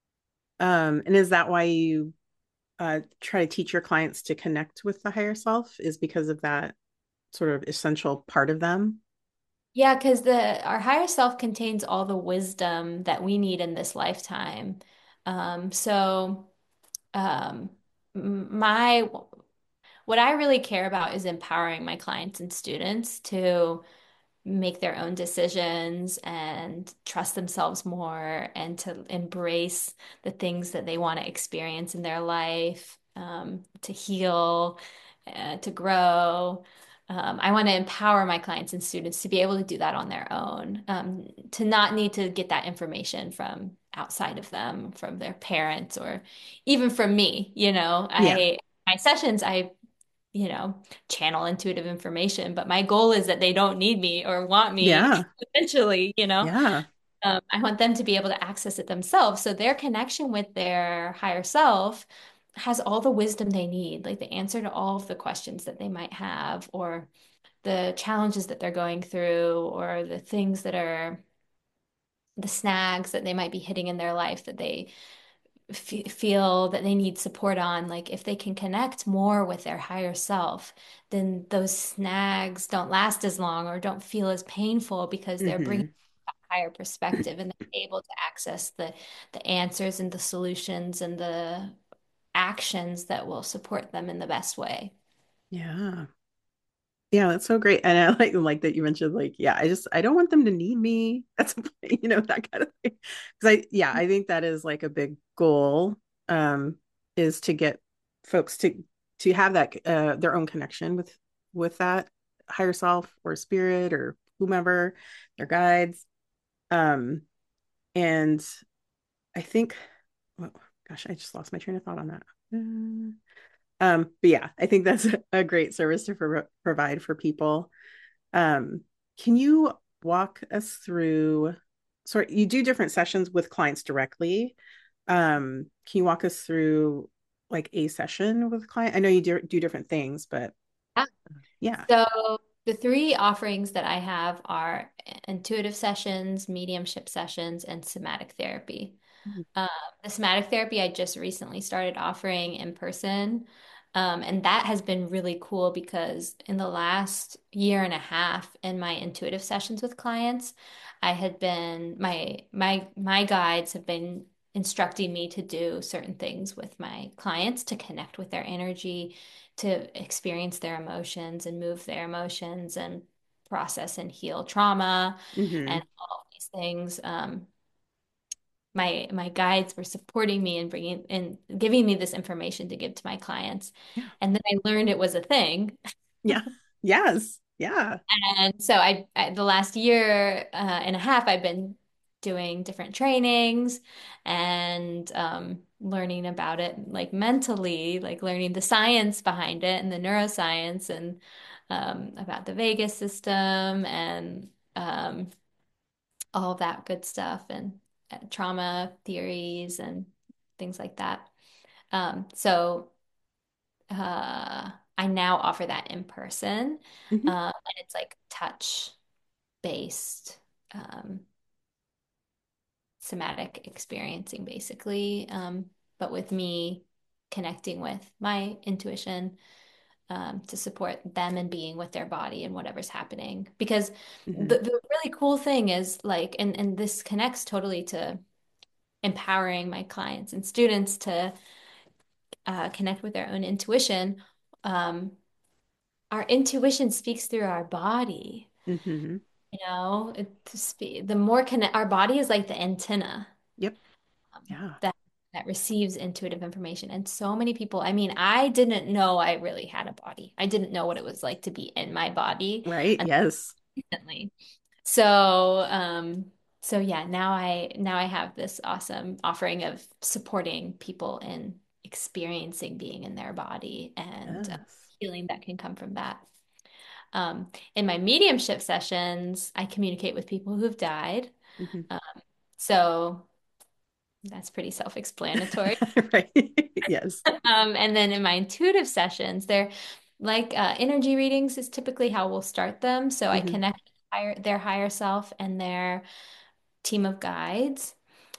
Um, and is that why you uh, try to teach your clients to connect with the higher self, is because of that sort of essential part of them? Yeah, because the our higher self contains all the wisdom that we need in this lifetime. Um, so um, my what I really care about is empowering my clients and students to make their own decisions and trust themselves more and to embrace the things that they want to experience in their life, um, to heal, uh, to grow. Um, I want to empower my clients and students to be able to do that on their own, um, to not need to get that information from outside of them, from their parents, or even from me. You know, Yeah. I my sessions, I you know, channel intuitive information. But my goal is that they don't need me or want me Yeah. eventually, you know. Yeah. Um, I want them to be able to access it themselves. So their connection with their higher self has all the wisdom they need, like the answer to all of the questions that they might have, or the challenges that they're going through, or the things that are the snags that they might be hitting in their life that they f feel that they need support on. Like if they can connect more with their higher self, then those snags don't last as long or don't feel as painful because they're bringing Hmm. a higher perspective and they're able to access the the answers and the solutions and the actions that will support them in the best way. Yeah. Yeah, that's so great. And I like like that you mentioned like, yeah, I just I don't want them to need me. That's you know, that kind of thing. Because I yeah, I think that is like a big goal, um, is to get folks to to have that uh their own connection with with that higher self or spirit or whomever, their guides. Um, and I think, well, gosh, I just lost my train of thought on that. Uh, Um, but yeah, I think that's a great service to pro provide for people. Um, can you walk us through, sorry, you do different sessions with clients directly. Um, can you walk us through like a session with a client? I know you do, do different things, but Yeah. yeah. So the three offerings that I have are intuitive sessions, mediumship sessions, and somatic therapy. Um, the somatic therapy I just recently started offering in person. Um, and that has been really cool because in the last year and a half in my intuitive sessions with clients, I had been my my my guides have been instructing me to do certain things with my clients to connect with their energy, to experience their emotions and move their emotions and process and heal trauma and Hmm. all these things. Um, my my guides were supporting me and bringing and giving me this information to give to my clients. Yeah. And then I learned it was a thing. Yeah. Yes. Yeah. And so I, I the last year uh, and a half, I've been doing different trainings and um, learning about it like mentally, like learning the science behind it and the neuroscience and um, about the vagus system and um, all of that good stuff and uh, trauma theories and things like that. Um, so uh, I now offer that in person, Hmm. um, and it's like touch based um, somatic experiencing, basically, um, but with me connecting with my intuition um, to support them and being with their body and whatever's happening. Because Hmm. the, the really cool thing is like, and, and this connects totally to empowering my clients and students to uh, connect with their own intuition. Um, our intuition speaks through our body. Hmm. You know, it, to spe- the more connect, our body is like the antenna Yep. um, Yeah. that that receives intuitive information. And so many people, I mean, I didn't know I really had a body. I didn't know what it was like to be in my body Right. until Yes. recently. So, um, so yeah, now I now I have this awesome offering of supporting people in experiencing being in their body and uh, Yes. healing that can come from that. Um, in my mediumship sessions, I communicate with people who've died. Hmm. Um, so that's pretty self-explanatory. Right. Yes. Um, and then in my intuitive sessions, they're like uh, energy readings is typically how we'll start them. So I Hmm. connect with higher their higher self and their team of guides.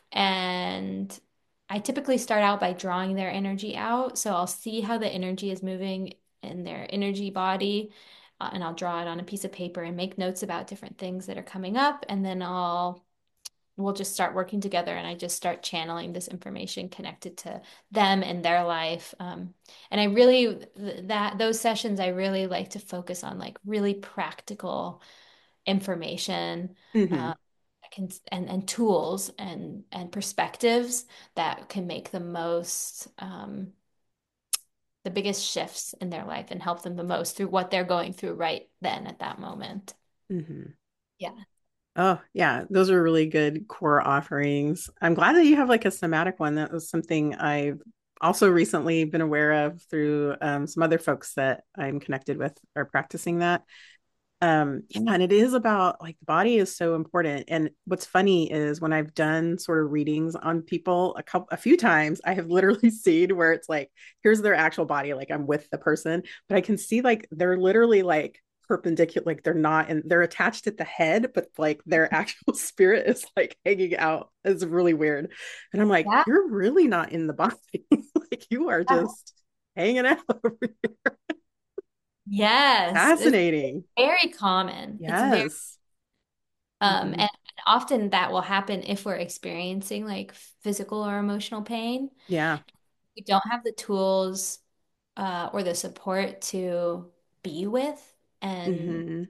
And I typically start out by drawing their energy out. So I'll see how the energy is moving in their energy body, uh, and I'll draw it on a piece of paper and make notes about different things that are coming up. And then I'll we'll just start working together, and I just start channeling this information connected to them and their life. Um, and I really th that those sessions I really like to focus on like really practical information, Hmm. uh, can and and tools and and perspectives that can make the most um, the biggest shifts in their life and help them the most through what they're going through right then at that moment. Hmm. Yeah. Oh, yeah, those are really good core offerings. I'm glad that you have like a somatic one. That was something I've also recently been aware of through um, some other folks that I'm connected with are practicing that. Um, yeah, and it is about like the body is so important. And what's funny is when I've done sort of readings on people a couple a few times, I have literally seen where it's like, here's their actual body, like I'm with the person, but I can see like they're literally like perpendicular, like they're not and they're attached at the head, but like their actual spirit is like hanging out. It's really weird. And I'm like, Yeah. you're really not in the body. Like you are just hanging out over here. Yes, it's Fascinating. very common. It's very Yes. um Hmm. and often that will happen if we're experiencing like physical or emotional pain. Yeah. We don't have the tools uh or the support to be with and Hmm.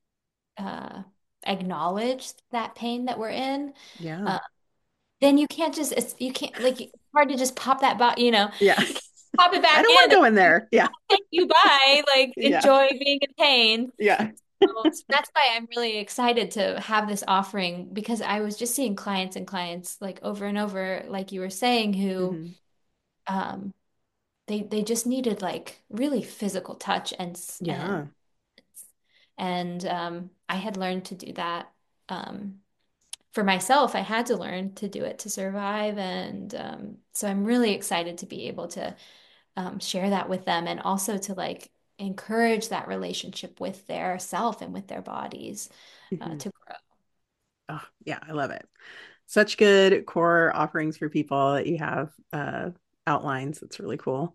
uh acknowledge that pain that we're in. Yeah. Uh, then you can't just it's, you can't like it's hard to just pop that back, you know, Yeah. you can't pop it I back don't want in to and go in there. Yeah. take you by, like Yeah. enjoy being in pain. Yeah. So that's why I'm really excited to have this offering because I was just seeing clients and clients like over and over, like you were saying, who Hmm. um they they just needed like really physical touch and s- and Yeah. and um I had learned to do that um for myself. I had to learn to do it to survive, and um so I'm really excited to be able to um, share that with them and also to like encourage that relationship with their self and with their bodies uh, Hmm. to grow. Oh, yeah. I love it. Such good core offerings for people that you have uh, outlines. It's really cool.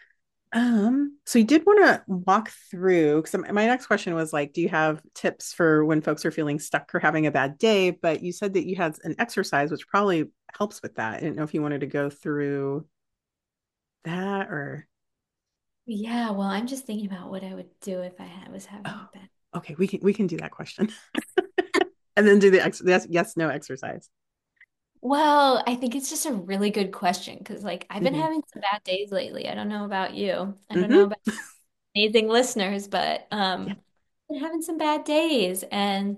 Um, so you did want to walk through because my next question was like, do you have tips for when folks are feeling stuck or having a bad day? But you said that you had an exercise which probably helps with that. I didn't know if you wanted to go through that or Yeah, well, I'm just thinking about what I would do if I had, was having oh, a bad. okay, we can we can do that question. And then do the ex yes, yes, no exercise. Well, I think it's just a really good question because like I've been Hmm. having some bad days lately. I don't know about you. I don't know Hmm. about amazing listeners, but Yeah. um I've been having some bad days, and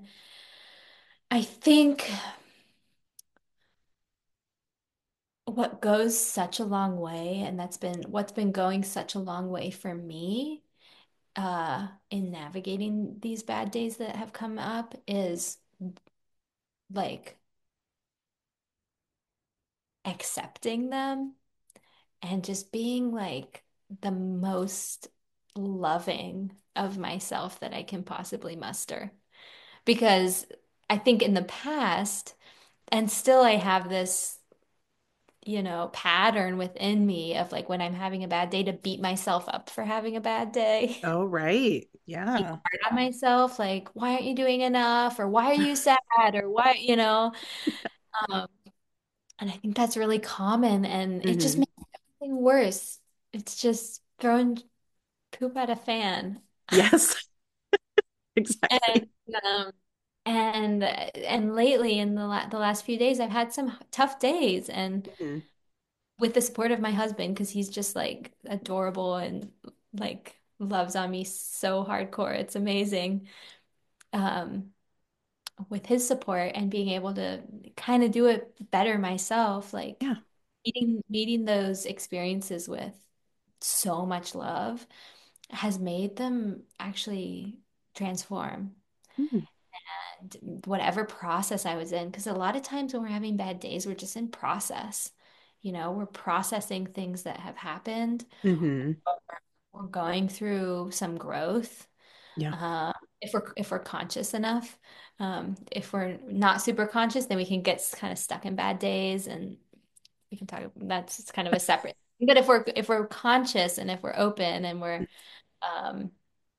I think what goes such a long way, and that's been what's been going such a long way for me uh in navigating these bad days that have come up is like accepting them and just being like the most loving of myself that I can possibly muster. Because I think in the past, and still I have this, you know, pattern within me of like when I'm having a bad day to beat myself up for having a bad day. Oh, right. Be Yeah. hard on myself, like, why aren't you doing enough? Or why are you sad? Or why, you know? Um, and I think that's really common, and it just Hmm. makes everything worse. It's just throwing poop at a fan. Yes, And exactly. um, and and lately in the la the last few days, I've had some tough days, and Hmm. with the support of my husband, because he's just like adorable and like loves on me so hardcore. It's amazing. Um, with his support and being able to kind of do it better myself, like Yeah. meeting meeting those experiences with so much love has made them actually transform. Mhm. And whatever process I was in, because a lot of times when we're having bad days, we're just in process. You know, we're processing things that have happened. Hmm. We're going through some growth. Yeah. Uh, if we're if we're conscious enough. Um, if we're not super conscious, then we can get kind of stuck in bad days, and we can talk. That's kind of a separate. But if we're if we're conscious and if we're open and we're um,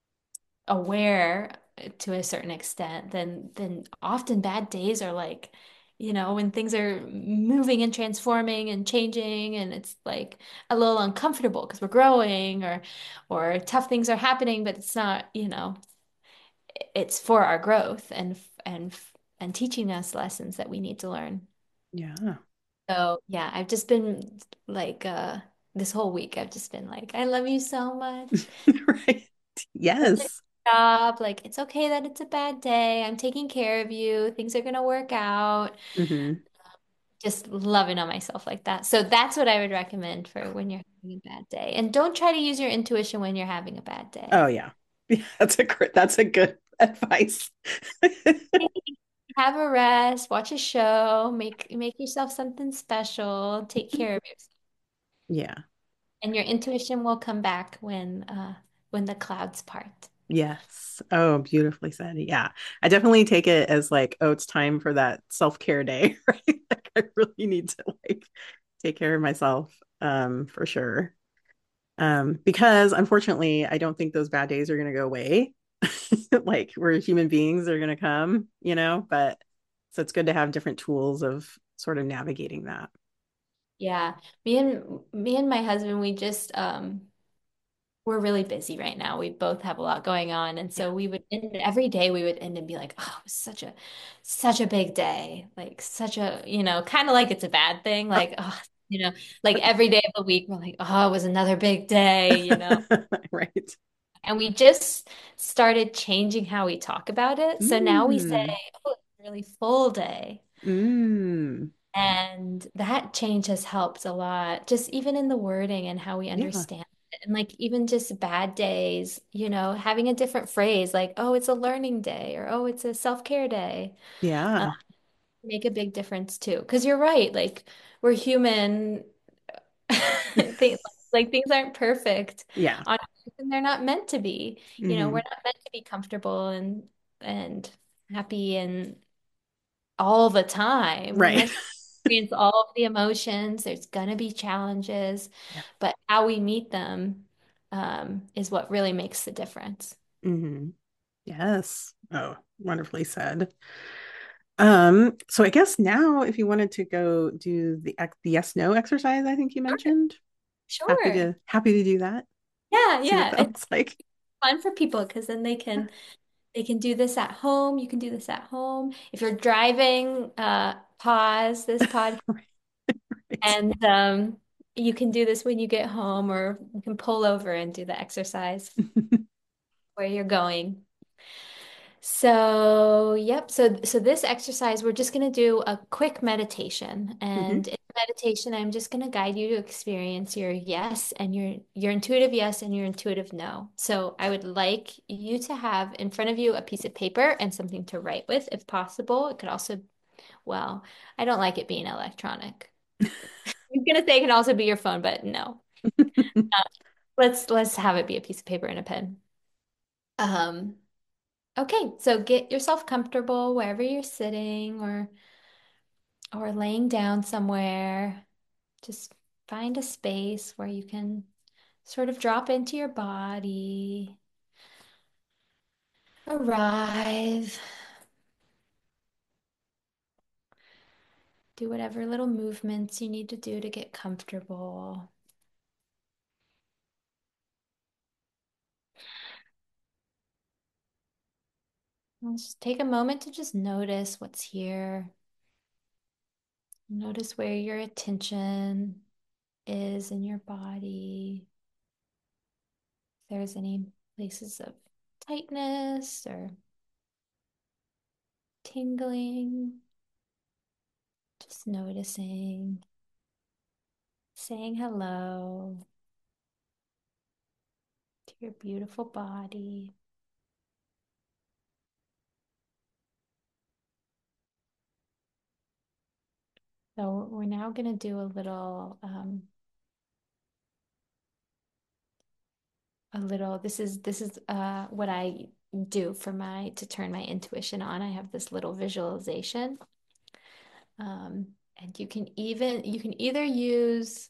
aware to a certain extent, then then often bad days are like, you know, when things are moving and transforming and changing, and it's like a little uncomfortable because we're growing, or or tough things are happening, but it's not, you know, it's for our growth and and and teaching us lessons that we need to learn. Yeah. So yeah, I've just been like uh this whole week I've just been like, I love you so much. Right. Yes. Stop. Like, it's okay that it's a bad day. I'm taking care of you. Things are gonna work out. Hmm. Just loving on myself like that. So that's what I would recommend for when you're having a bad day. And don't try to use your intuition when you're having a bad Oh day. yeah. Yeah, that's a great, that's a good advice. Have a rest, watch a show, make make yourself something special, take care of yourself. Yeah. And your intuition will come back when uh when the clouds part. Yes. Oh, beautifully said. Yeah. I definitely take it as like, oh, it's time for that self-care day, right? Like I really need to like take care of myself, um, for sure. Um, because unfortunately, I don't think those bad days are going to go away. Like we're human beings, they're going to come, you know, but so it's good to have different tools of sort of navigating that. Yeah. Me and me and my husband, we just um we're really busy right now. We both have a lot going on. And Yeah. so we would end every day we would end and be like, oh, it was such a such a big day. Like such a, you know, kind of like it's a bad thing. Like, oh, you know, like every day of the week, we're like, oh, it was another big day, you know. Right. And we just started changing how we talk about it. So now we say, Mm. oh, it's a really full day. Mm. And that change has helped a lot, just even in the wording and how we Yeah. understand it. And like even just bad days, you know, having a different phrase like, oh, it's a learning day or oh, it's a self-care day, uh, Yeah. make a big difference too. Because you're right, like we're human. Things, like things aren't perfect Yeah. on Earth, and they're not meant to be. You know, we're Hmm. not meant to be comfortable and and happy and all the time. We're Right. meant to experience all of the emotions. There's gonna be challenges, Yeah. but how we meet them um, is what really makes the difference. Hmm. Yes. Oh, wonderfully said. Um, so I guess now if you wanted to go do the ex- the yes no exercise, I think you Sure. mentioned, happy Sure. to happy to do that. Yeah, See what yeah. that It's looks like. fun for people because then they can they can do this at home. You can do this at home. If you're driving, uh, pause this podcast Right. Right. and um, you can do this when you get home, or you can pull over and do the exercise where you're going. So, yep. So, so this exercise, we're just going to do a quick meditation. And Hmm. in meditation, I'm just going to guide you to experience your yes and your your intuitive yes and your intuitive no. So, I would like you to have in front of you a piece of paper and something to write with, if possible. It could also, well, I don't like it being electronic. I'm gonna say it can also be your phone, but no. Uh, let's let's have it be a piece of paper and a pen. Um, Okay, so get yourself comfortable wherever you're sitting or or laying down somewhere. Just find a space where you can sort of drop into your body, arrive, do whatever little movements you need to do to get comfortable. And just take a moment to just notice what's here. Notice where your attention is in your body. If there's any places of tightness or tingling, just noticing, saying hello to your beautiful body. So we're now going to do a little, um, a little, this is, this is, uh, what I do for my to turn my intuition on. I have this little visualization. Um, and you can even you can either use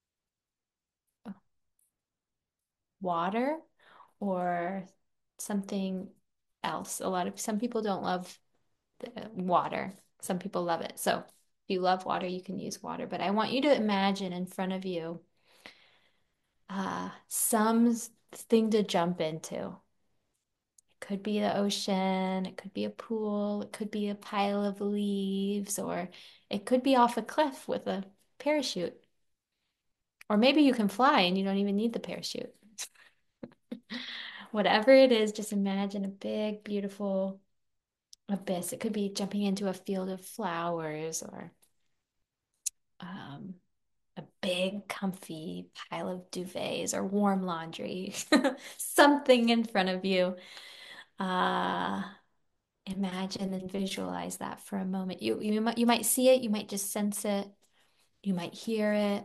water or something else. A lot of some people don't love the water. Some people love it. So if you love water, you can use water. But I want you to imagine in front of you uh, some thing to jump into. It could be the ocean, it could be a pool, it could be a pile of leaves, or it could be off a cliff with a parachute. Or maybe you can fly and you don't even need the parachute. Whatever it is, just imagine a big, beautiful abyss. It could be jumping into a field of flowers or um, a big, comfy pile of duvets or warm laundry, something in front of you. Uh, imagine and visualize that for a moment. You you might you might see it, you might just sense it, you might hear it.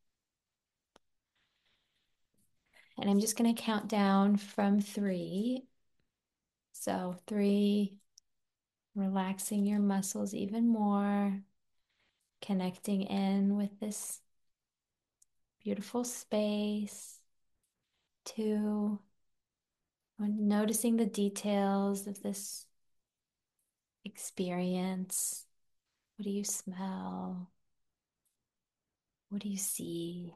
And I'm just going to count down from three. So three, relaxing your muscles even more, connecting in with this beautiful space. Two, noticing the details of this experience. What do you smell? What do you see?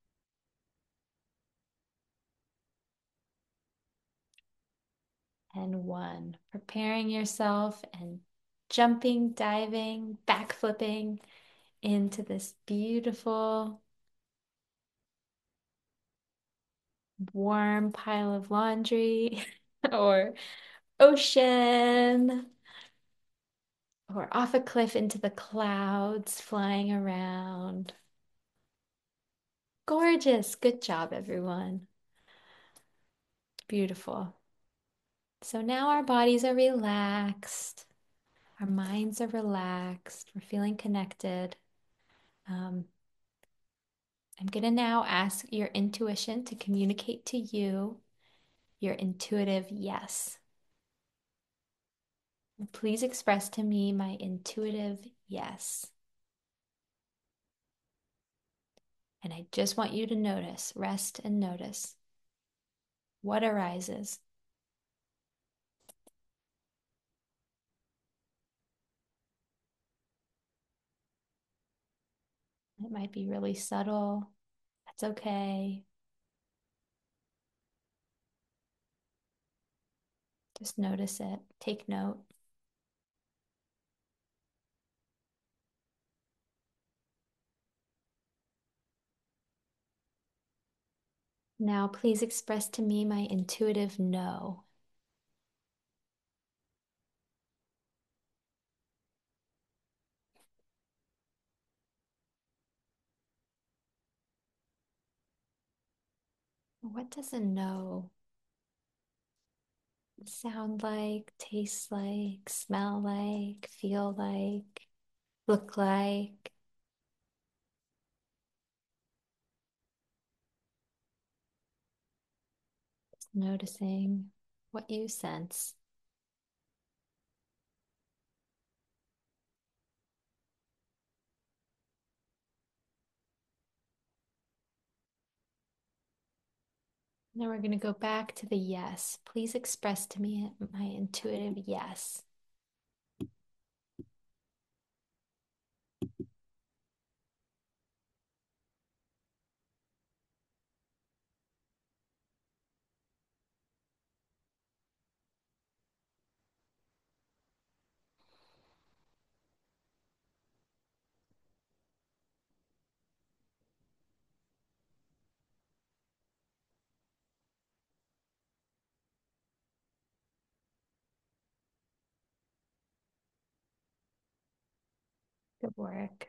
And one, preparing yourself and jumping, diving, backflipping into this beautiful, warm pile of laundry or ocean or off a cliff into the clouds flying around. Gorgeous. Good job, everyone. Beautiful. So now our bodies are relaxed. Our minds are relaxed. We're feeling connected. Um, I'm going to now ask your intuition to communicate to you your intuitive yes. Please express to me my intuitive yes. And I just want you to notice, rest and notice what arises. It might be really subtle. That's okay. Just notice it. Take note. Now, please express to me my intuitive no. What does a no sound like, taste like, smell like, feel like, look like? Just noticing what you sense. Now we're going to go back to the yes. Please express to me my intuitive yes. Good work.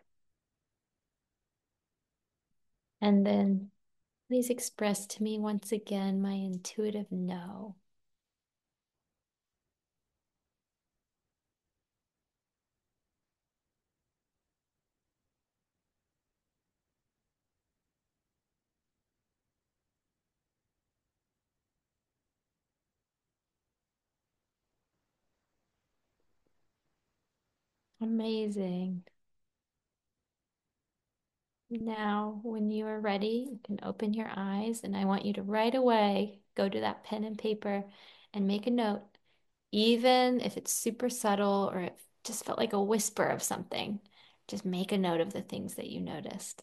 And then please express to me once again my intuitive no. Amazing. Now, when you are ready, you can open your eyes, and I want you to right away go to that pen and paper and make a note, even if it's super subtle or it just felt like a whisper of something. Just make a note of the things that you noticed.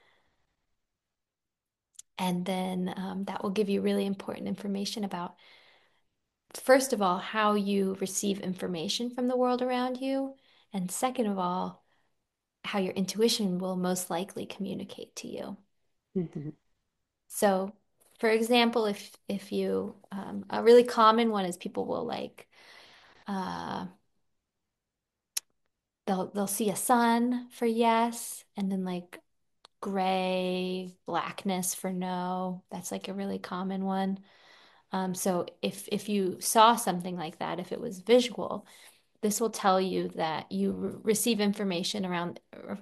And then um, that will give you really important information about, first of all, how you receive information from the world around you. And second of all, how your intuition will most likely communicate to you. Mhm. So, for example, if if you um, a really common one is people will like uh, they'll they'll see a sun for yes, and then like gray, blackness for no. That's like a really common one. Um, so if if you saw something like that, if it was visual, this will tell you that you re receive information around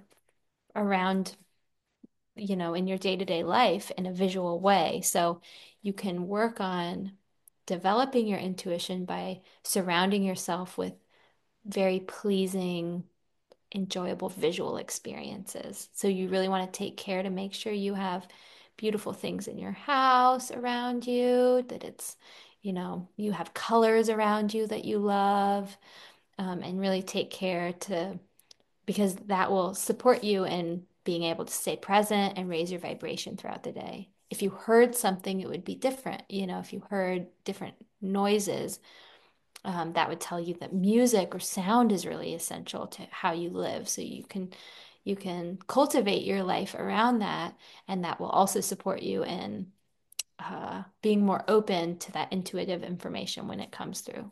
around you know, in your day-to-day life in a visual way. So you can work on developing your intuition by surrounding yourself with very pleasing, enjoyable visual experiences. So you really want to take care to make sure you have beautiful things in your house around you, that it's, you know, you have colors around you that you love, um, and really take care to because that will support you in being able to stay present and raise your vibration throughout the day. If you heard something, it would be different. You know, if you heard different noises, um, that would tell you that music or sound is really essential to how you live. So you can you can cultivate your life around that, and that will also support you in uh, being more open to that intuitive information when it comes through.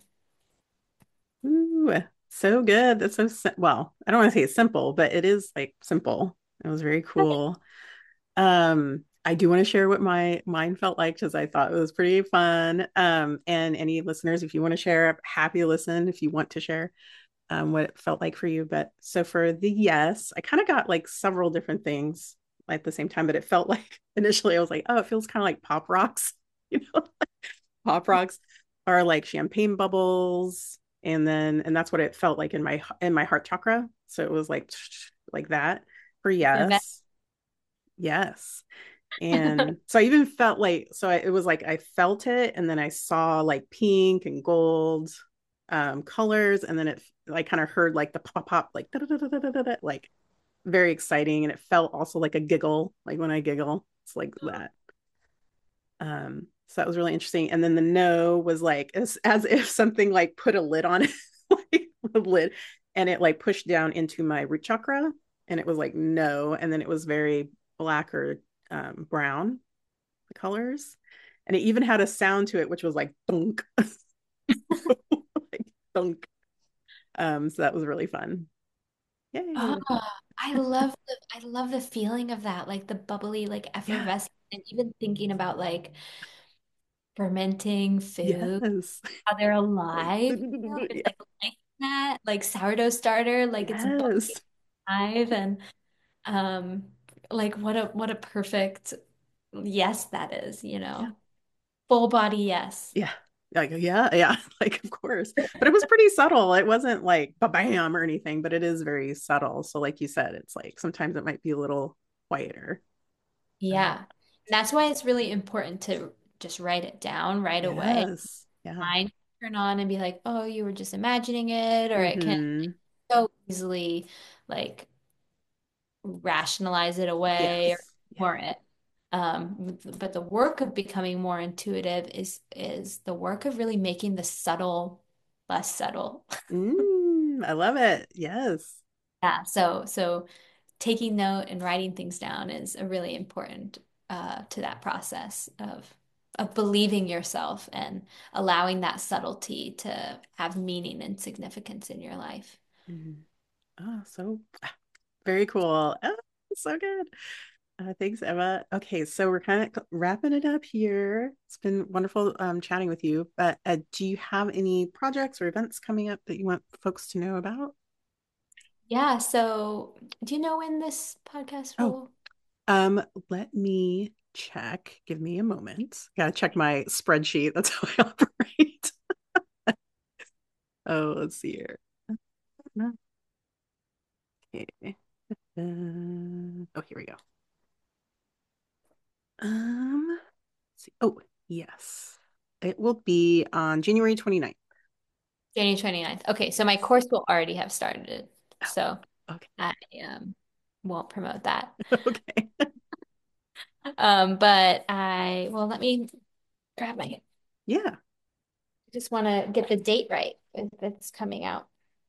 Ooh, so good. That's so sim- well, I don't want to say it's simple, but it is like simple. It was very cool. Um, I do want to share what my mine felt like because I thought it was pretty fun. Um, and any listeners, if you want to share, I'm happy to listen if you want to share um what it felt like for you. But so for the yes, I kind of got like several different things at the same time, but it felt like initially I was like, oh, it feels kind of like pop rocks, you know, pop rocks are like champagne bubbles. And then and that's what it felt like in my in my heart chakra. So it was like like that for Event. yes. Yes. And so I even felt like, so I, it was like I felt it, and then I saw like pink and gold um, colors, and then it like kind of heard like the pop pop, like da, da, da, da, da, da, da, like very exciting, and it felt also like a giggle, like when I giggle, it's like that. Um, so that was really interesting. And then the no was like as, as if something like put a lid on it, like the lid, and it like pushed down into my root chakra, and it was like no, and then it was very black or um, brown colors. And it even had a sound to it, which was like thunk, like thunk. Um, so that was really fun. Oh, Yay. I love the I love the feeling of that, like the bubbly, like Yeah. effervescent, and even thinking about like fermenting food, Yes. how they're Like, alive. You know, there's yeah. like life in that, like sourdough starter, like it's bubbly Yes. alive, and um, like what a what a perfect yes that is, you Yeah. know, full body yes. Yeah. Like, yeah. Yeah. Like, of course. But it was pretty subtle. It wasn't like ba bam or anything, but it is very subtle. So, like you said, it's like sometimes it might be a little quieter. Um, Yeah, and that's why it's really important to just write it down right away. yes. Yeah. Mind turn on and be like, oh, you were just imagining it, or it can Mm-hmm. so easily like rationalize it away or Yes. Yeah. ignore it. Um, but the work of becoming more intuitive is is the work of really making the subtle less subtle. Mm, I love it. Yes. Yeah, so so taking note and writing things down is a really important uh, to that process of of believing yourself and allowing that subtlety to have meaning and significance in your life. Mhm. Oh, so very cool. Oh, so good. Uh, thanks, Emma. Okay, so we're kind of wrapping it up here. It's been wonderful um, chatting with you. But uh, do you have any projects or events coming up that you want folks to know about? Yeah, so do you know when this podcast Oh, will? um, let me check. Give me a moment. Gotta check my spreadsheet. That's how I operate. Oh, let's see here. will be on January twenty-ninth. January twenty-ninth. Okay, so my course will already have started, so Okay. I um, won't promote that. Okay. Um, but I, well, let me grab my, Yeah. I just want to get the date right if it's coming out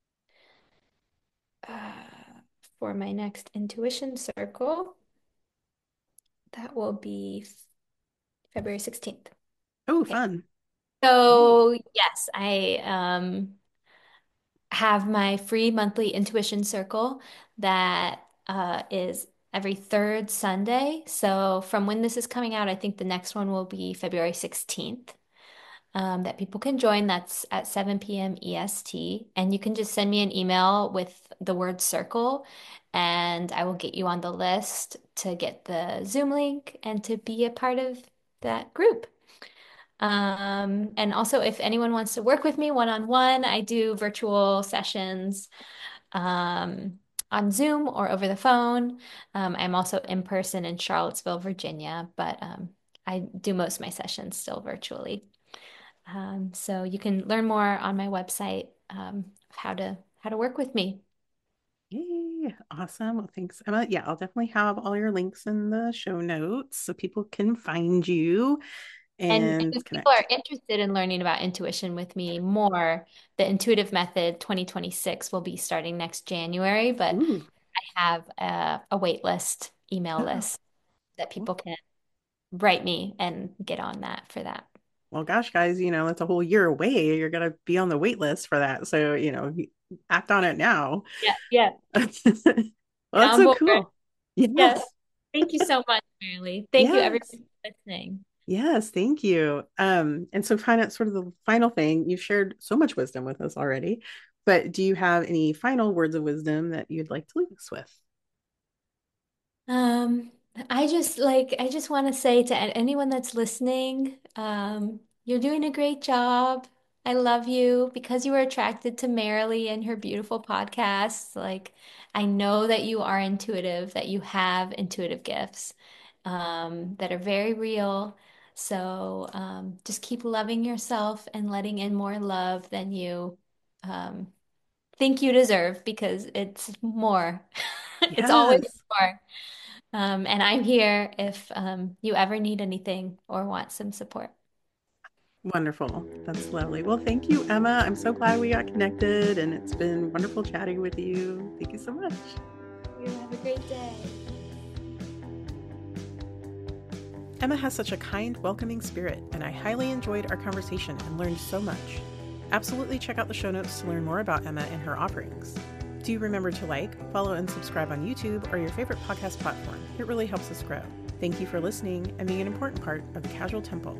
uh, for my next intuition circle. That will be February sixteenth. Oh, Okay. fun. So yes, I um have my free monthly intuition circle that uh, is every third Sunday. So from when this is coming out, I think the next one will be February sixteenth. Um, that people can join. That's at seven p m E S T. And you can just send me an email with the word circle, and I will get you on the list to get the Zoom link and to be a part of that group. Um, and also, if anyone wants to work with me one-on-one, I do virtual sessions um, on Zoom or over the phone. Um, I'm also in person in Charlottesville, Virginia, but um, I do most of my sessions still virtually. Um, so you can learn more on my website um, how to how to work with me. Yay. Awesome. Well, thanks, Emma. Yeah, I'll definitely have all your links in the show notes so people can find you And and if people connect. are interested in learning about intuition with me more, the Intuitive Method twenty twenty-six will be starting next January, but Ooh. I have a, a wait list, email Oh, list that cool. people can write me and get on that for that. Well, gosh, guys, you know, that's a whole year away. You're going to be on the wait list for that. So, you know, act on it now. Yeah, yeah. Well, Get that's on so board. cool. Yes. Yes. Thank you so much, Marilee. Thank you, everyone, Yes. for listening. Yes, thank you. Um, and so kind of sort of the final thing, you've shared so much wisdom with us already, but do you have any final words of wisdom that you'd like to leave us with? Um, I just like I just want to say to anyone that's listening, um, you're doing a great job. I love you because you were attracted to Marilee and her beautiful podcasts. Like I know that you are intuitive, that you have intuitive gifts, um, that are very real. So um, just keep loving yourself and letting in more love than you um, think you deserve because it's more. It's always Yes. more. Um, and I'm here if um, you ever need anything or want some support. Wonderful. That's lovely. Well, thank you, Emma. I'm so glad we got connected and it's been wonderful chatting with you. Thank you so much. You have a great day. Emma has such a kind, welcoming spirit, and I highly enjoyed our conversation and learned so much. Absolutely check out the show notes to learn more about Emma and her offerings. Do remember to like, follow, and subscribe on YouTube or your favorite podcast platform. It really helps us grow. Thank you for listening and being an important part of the Casual Temple.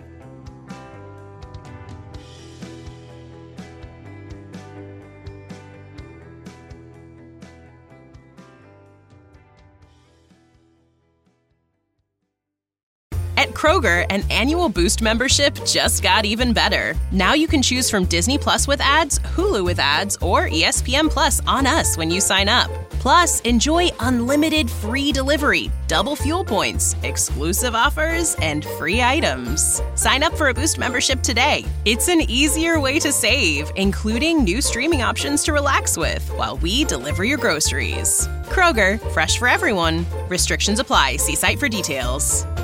At Kroger, an annual Boost membership just got even better. Now you can choose from Disney Plus with ads, Hulu with ads, or E S P N Plus on us when you sign up. Plus, enjoy unlimited free delivery, double fuel points, exclusive offers, and free items. Sign up for a Boost membership today. It's an easier way to save, including new streaming options to relax with while we deliver your groceries. Kroger, fresh for everyone. Restrictions apply. See site for details.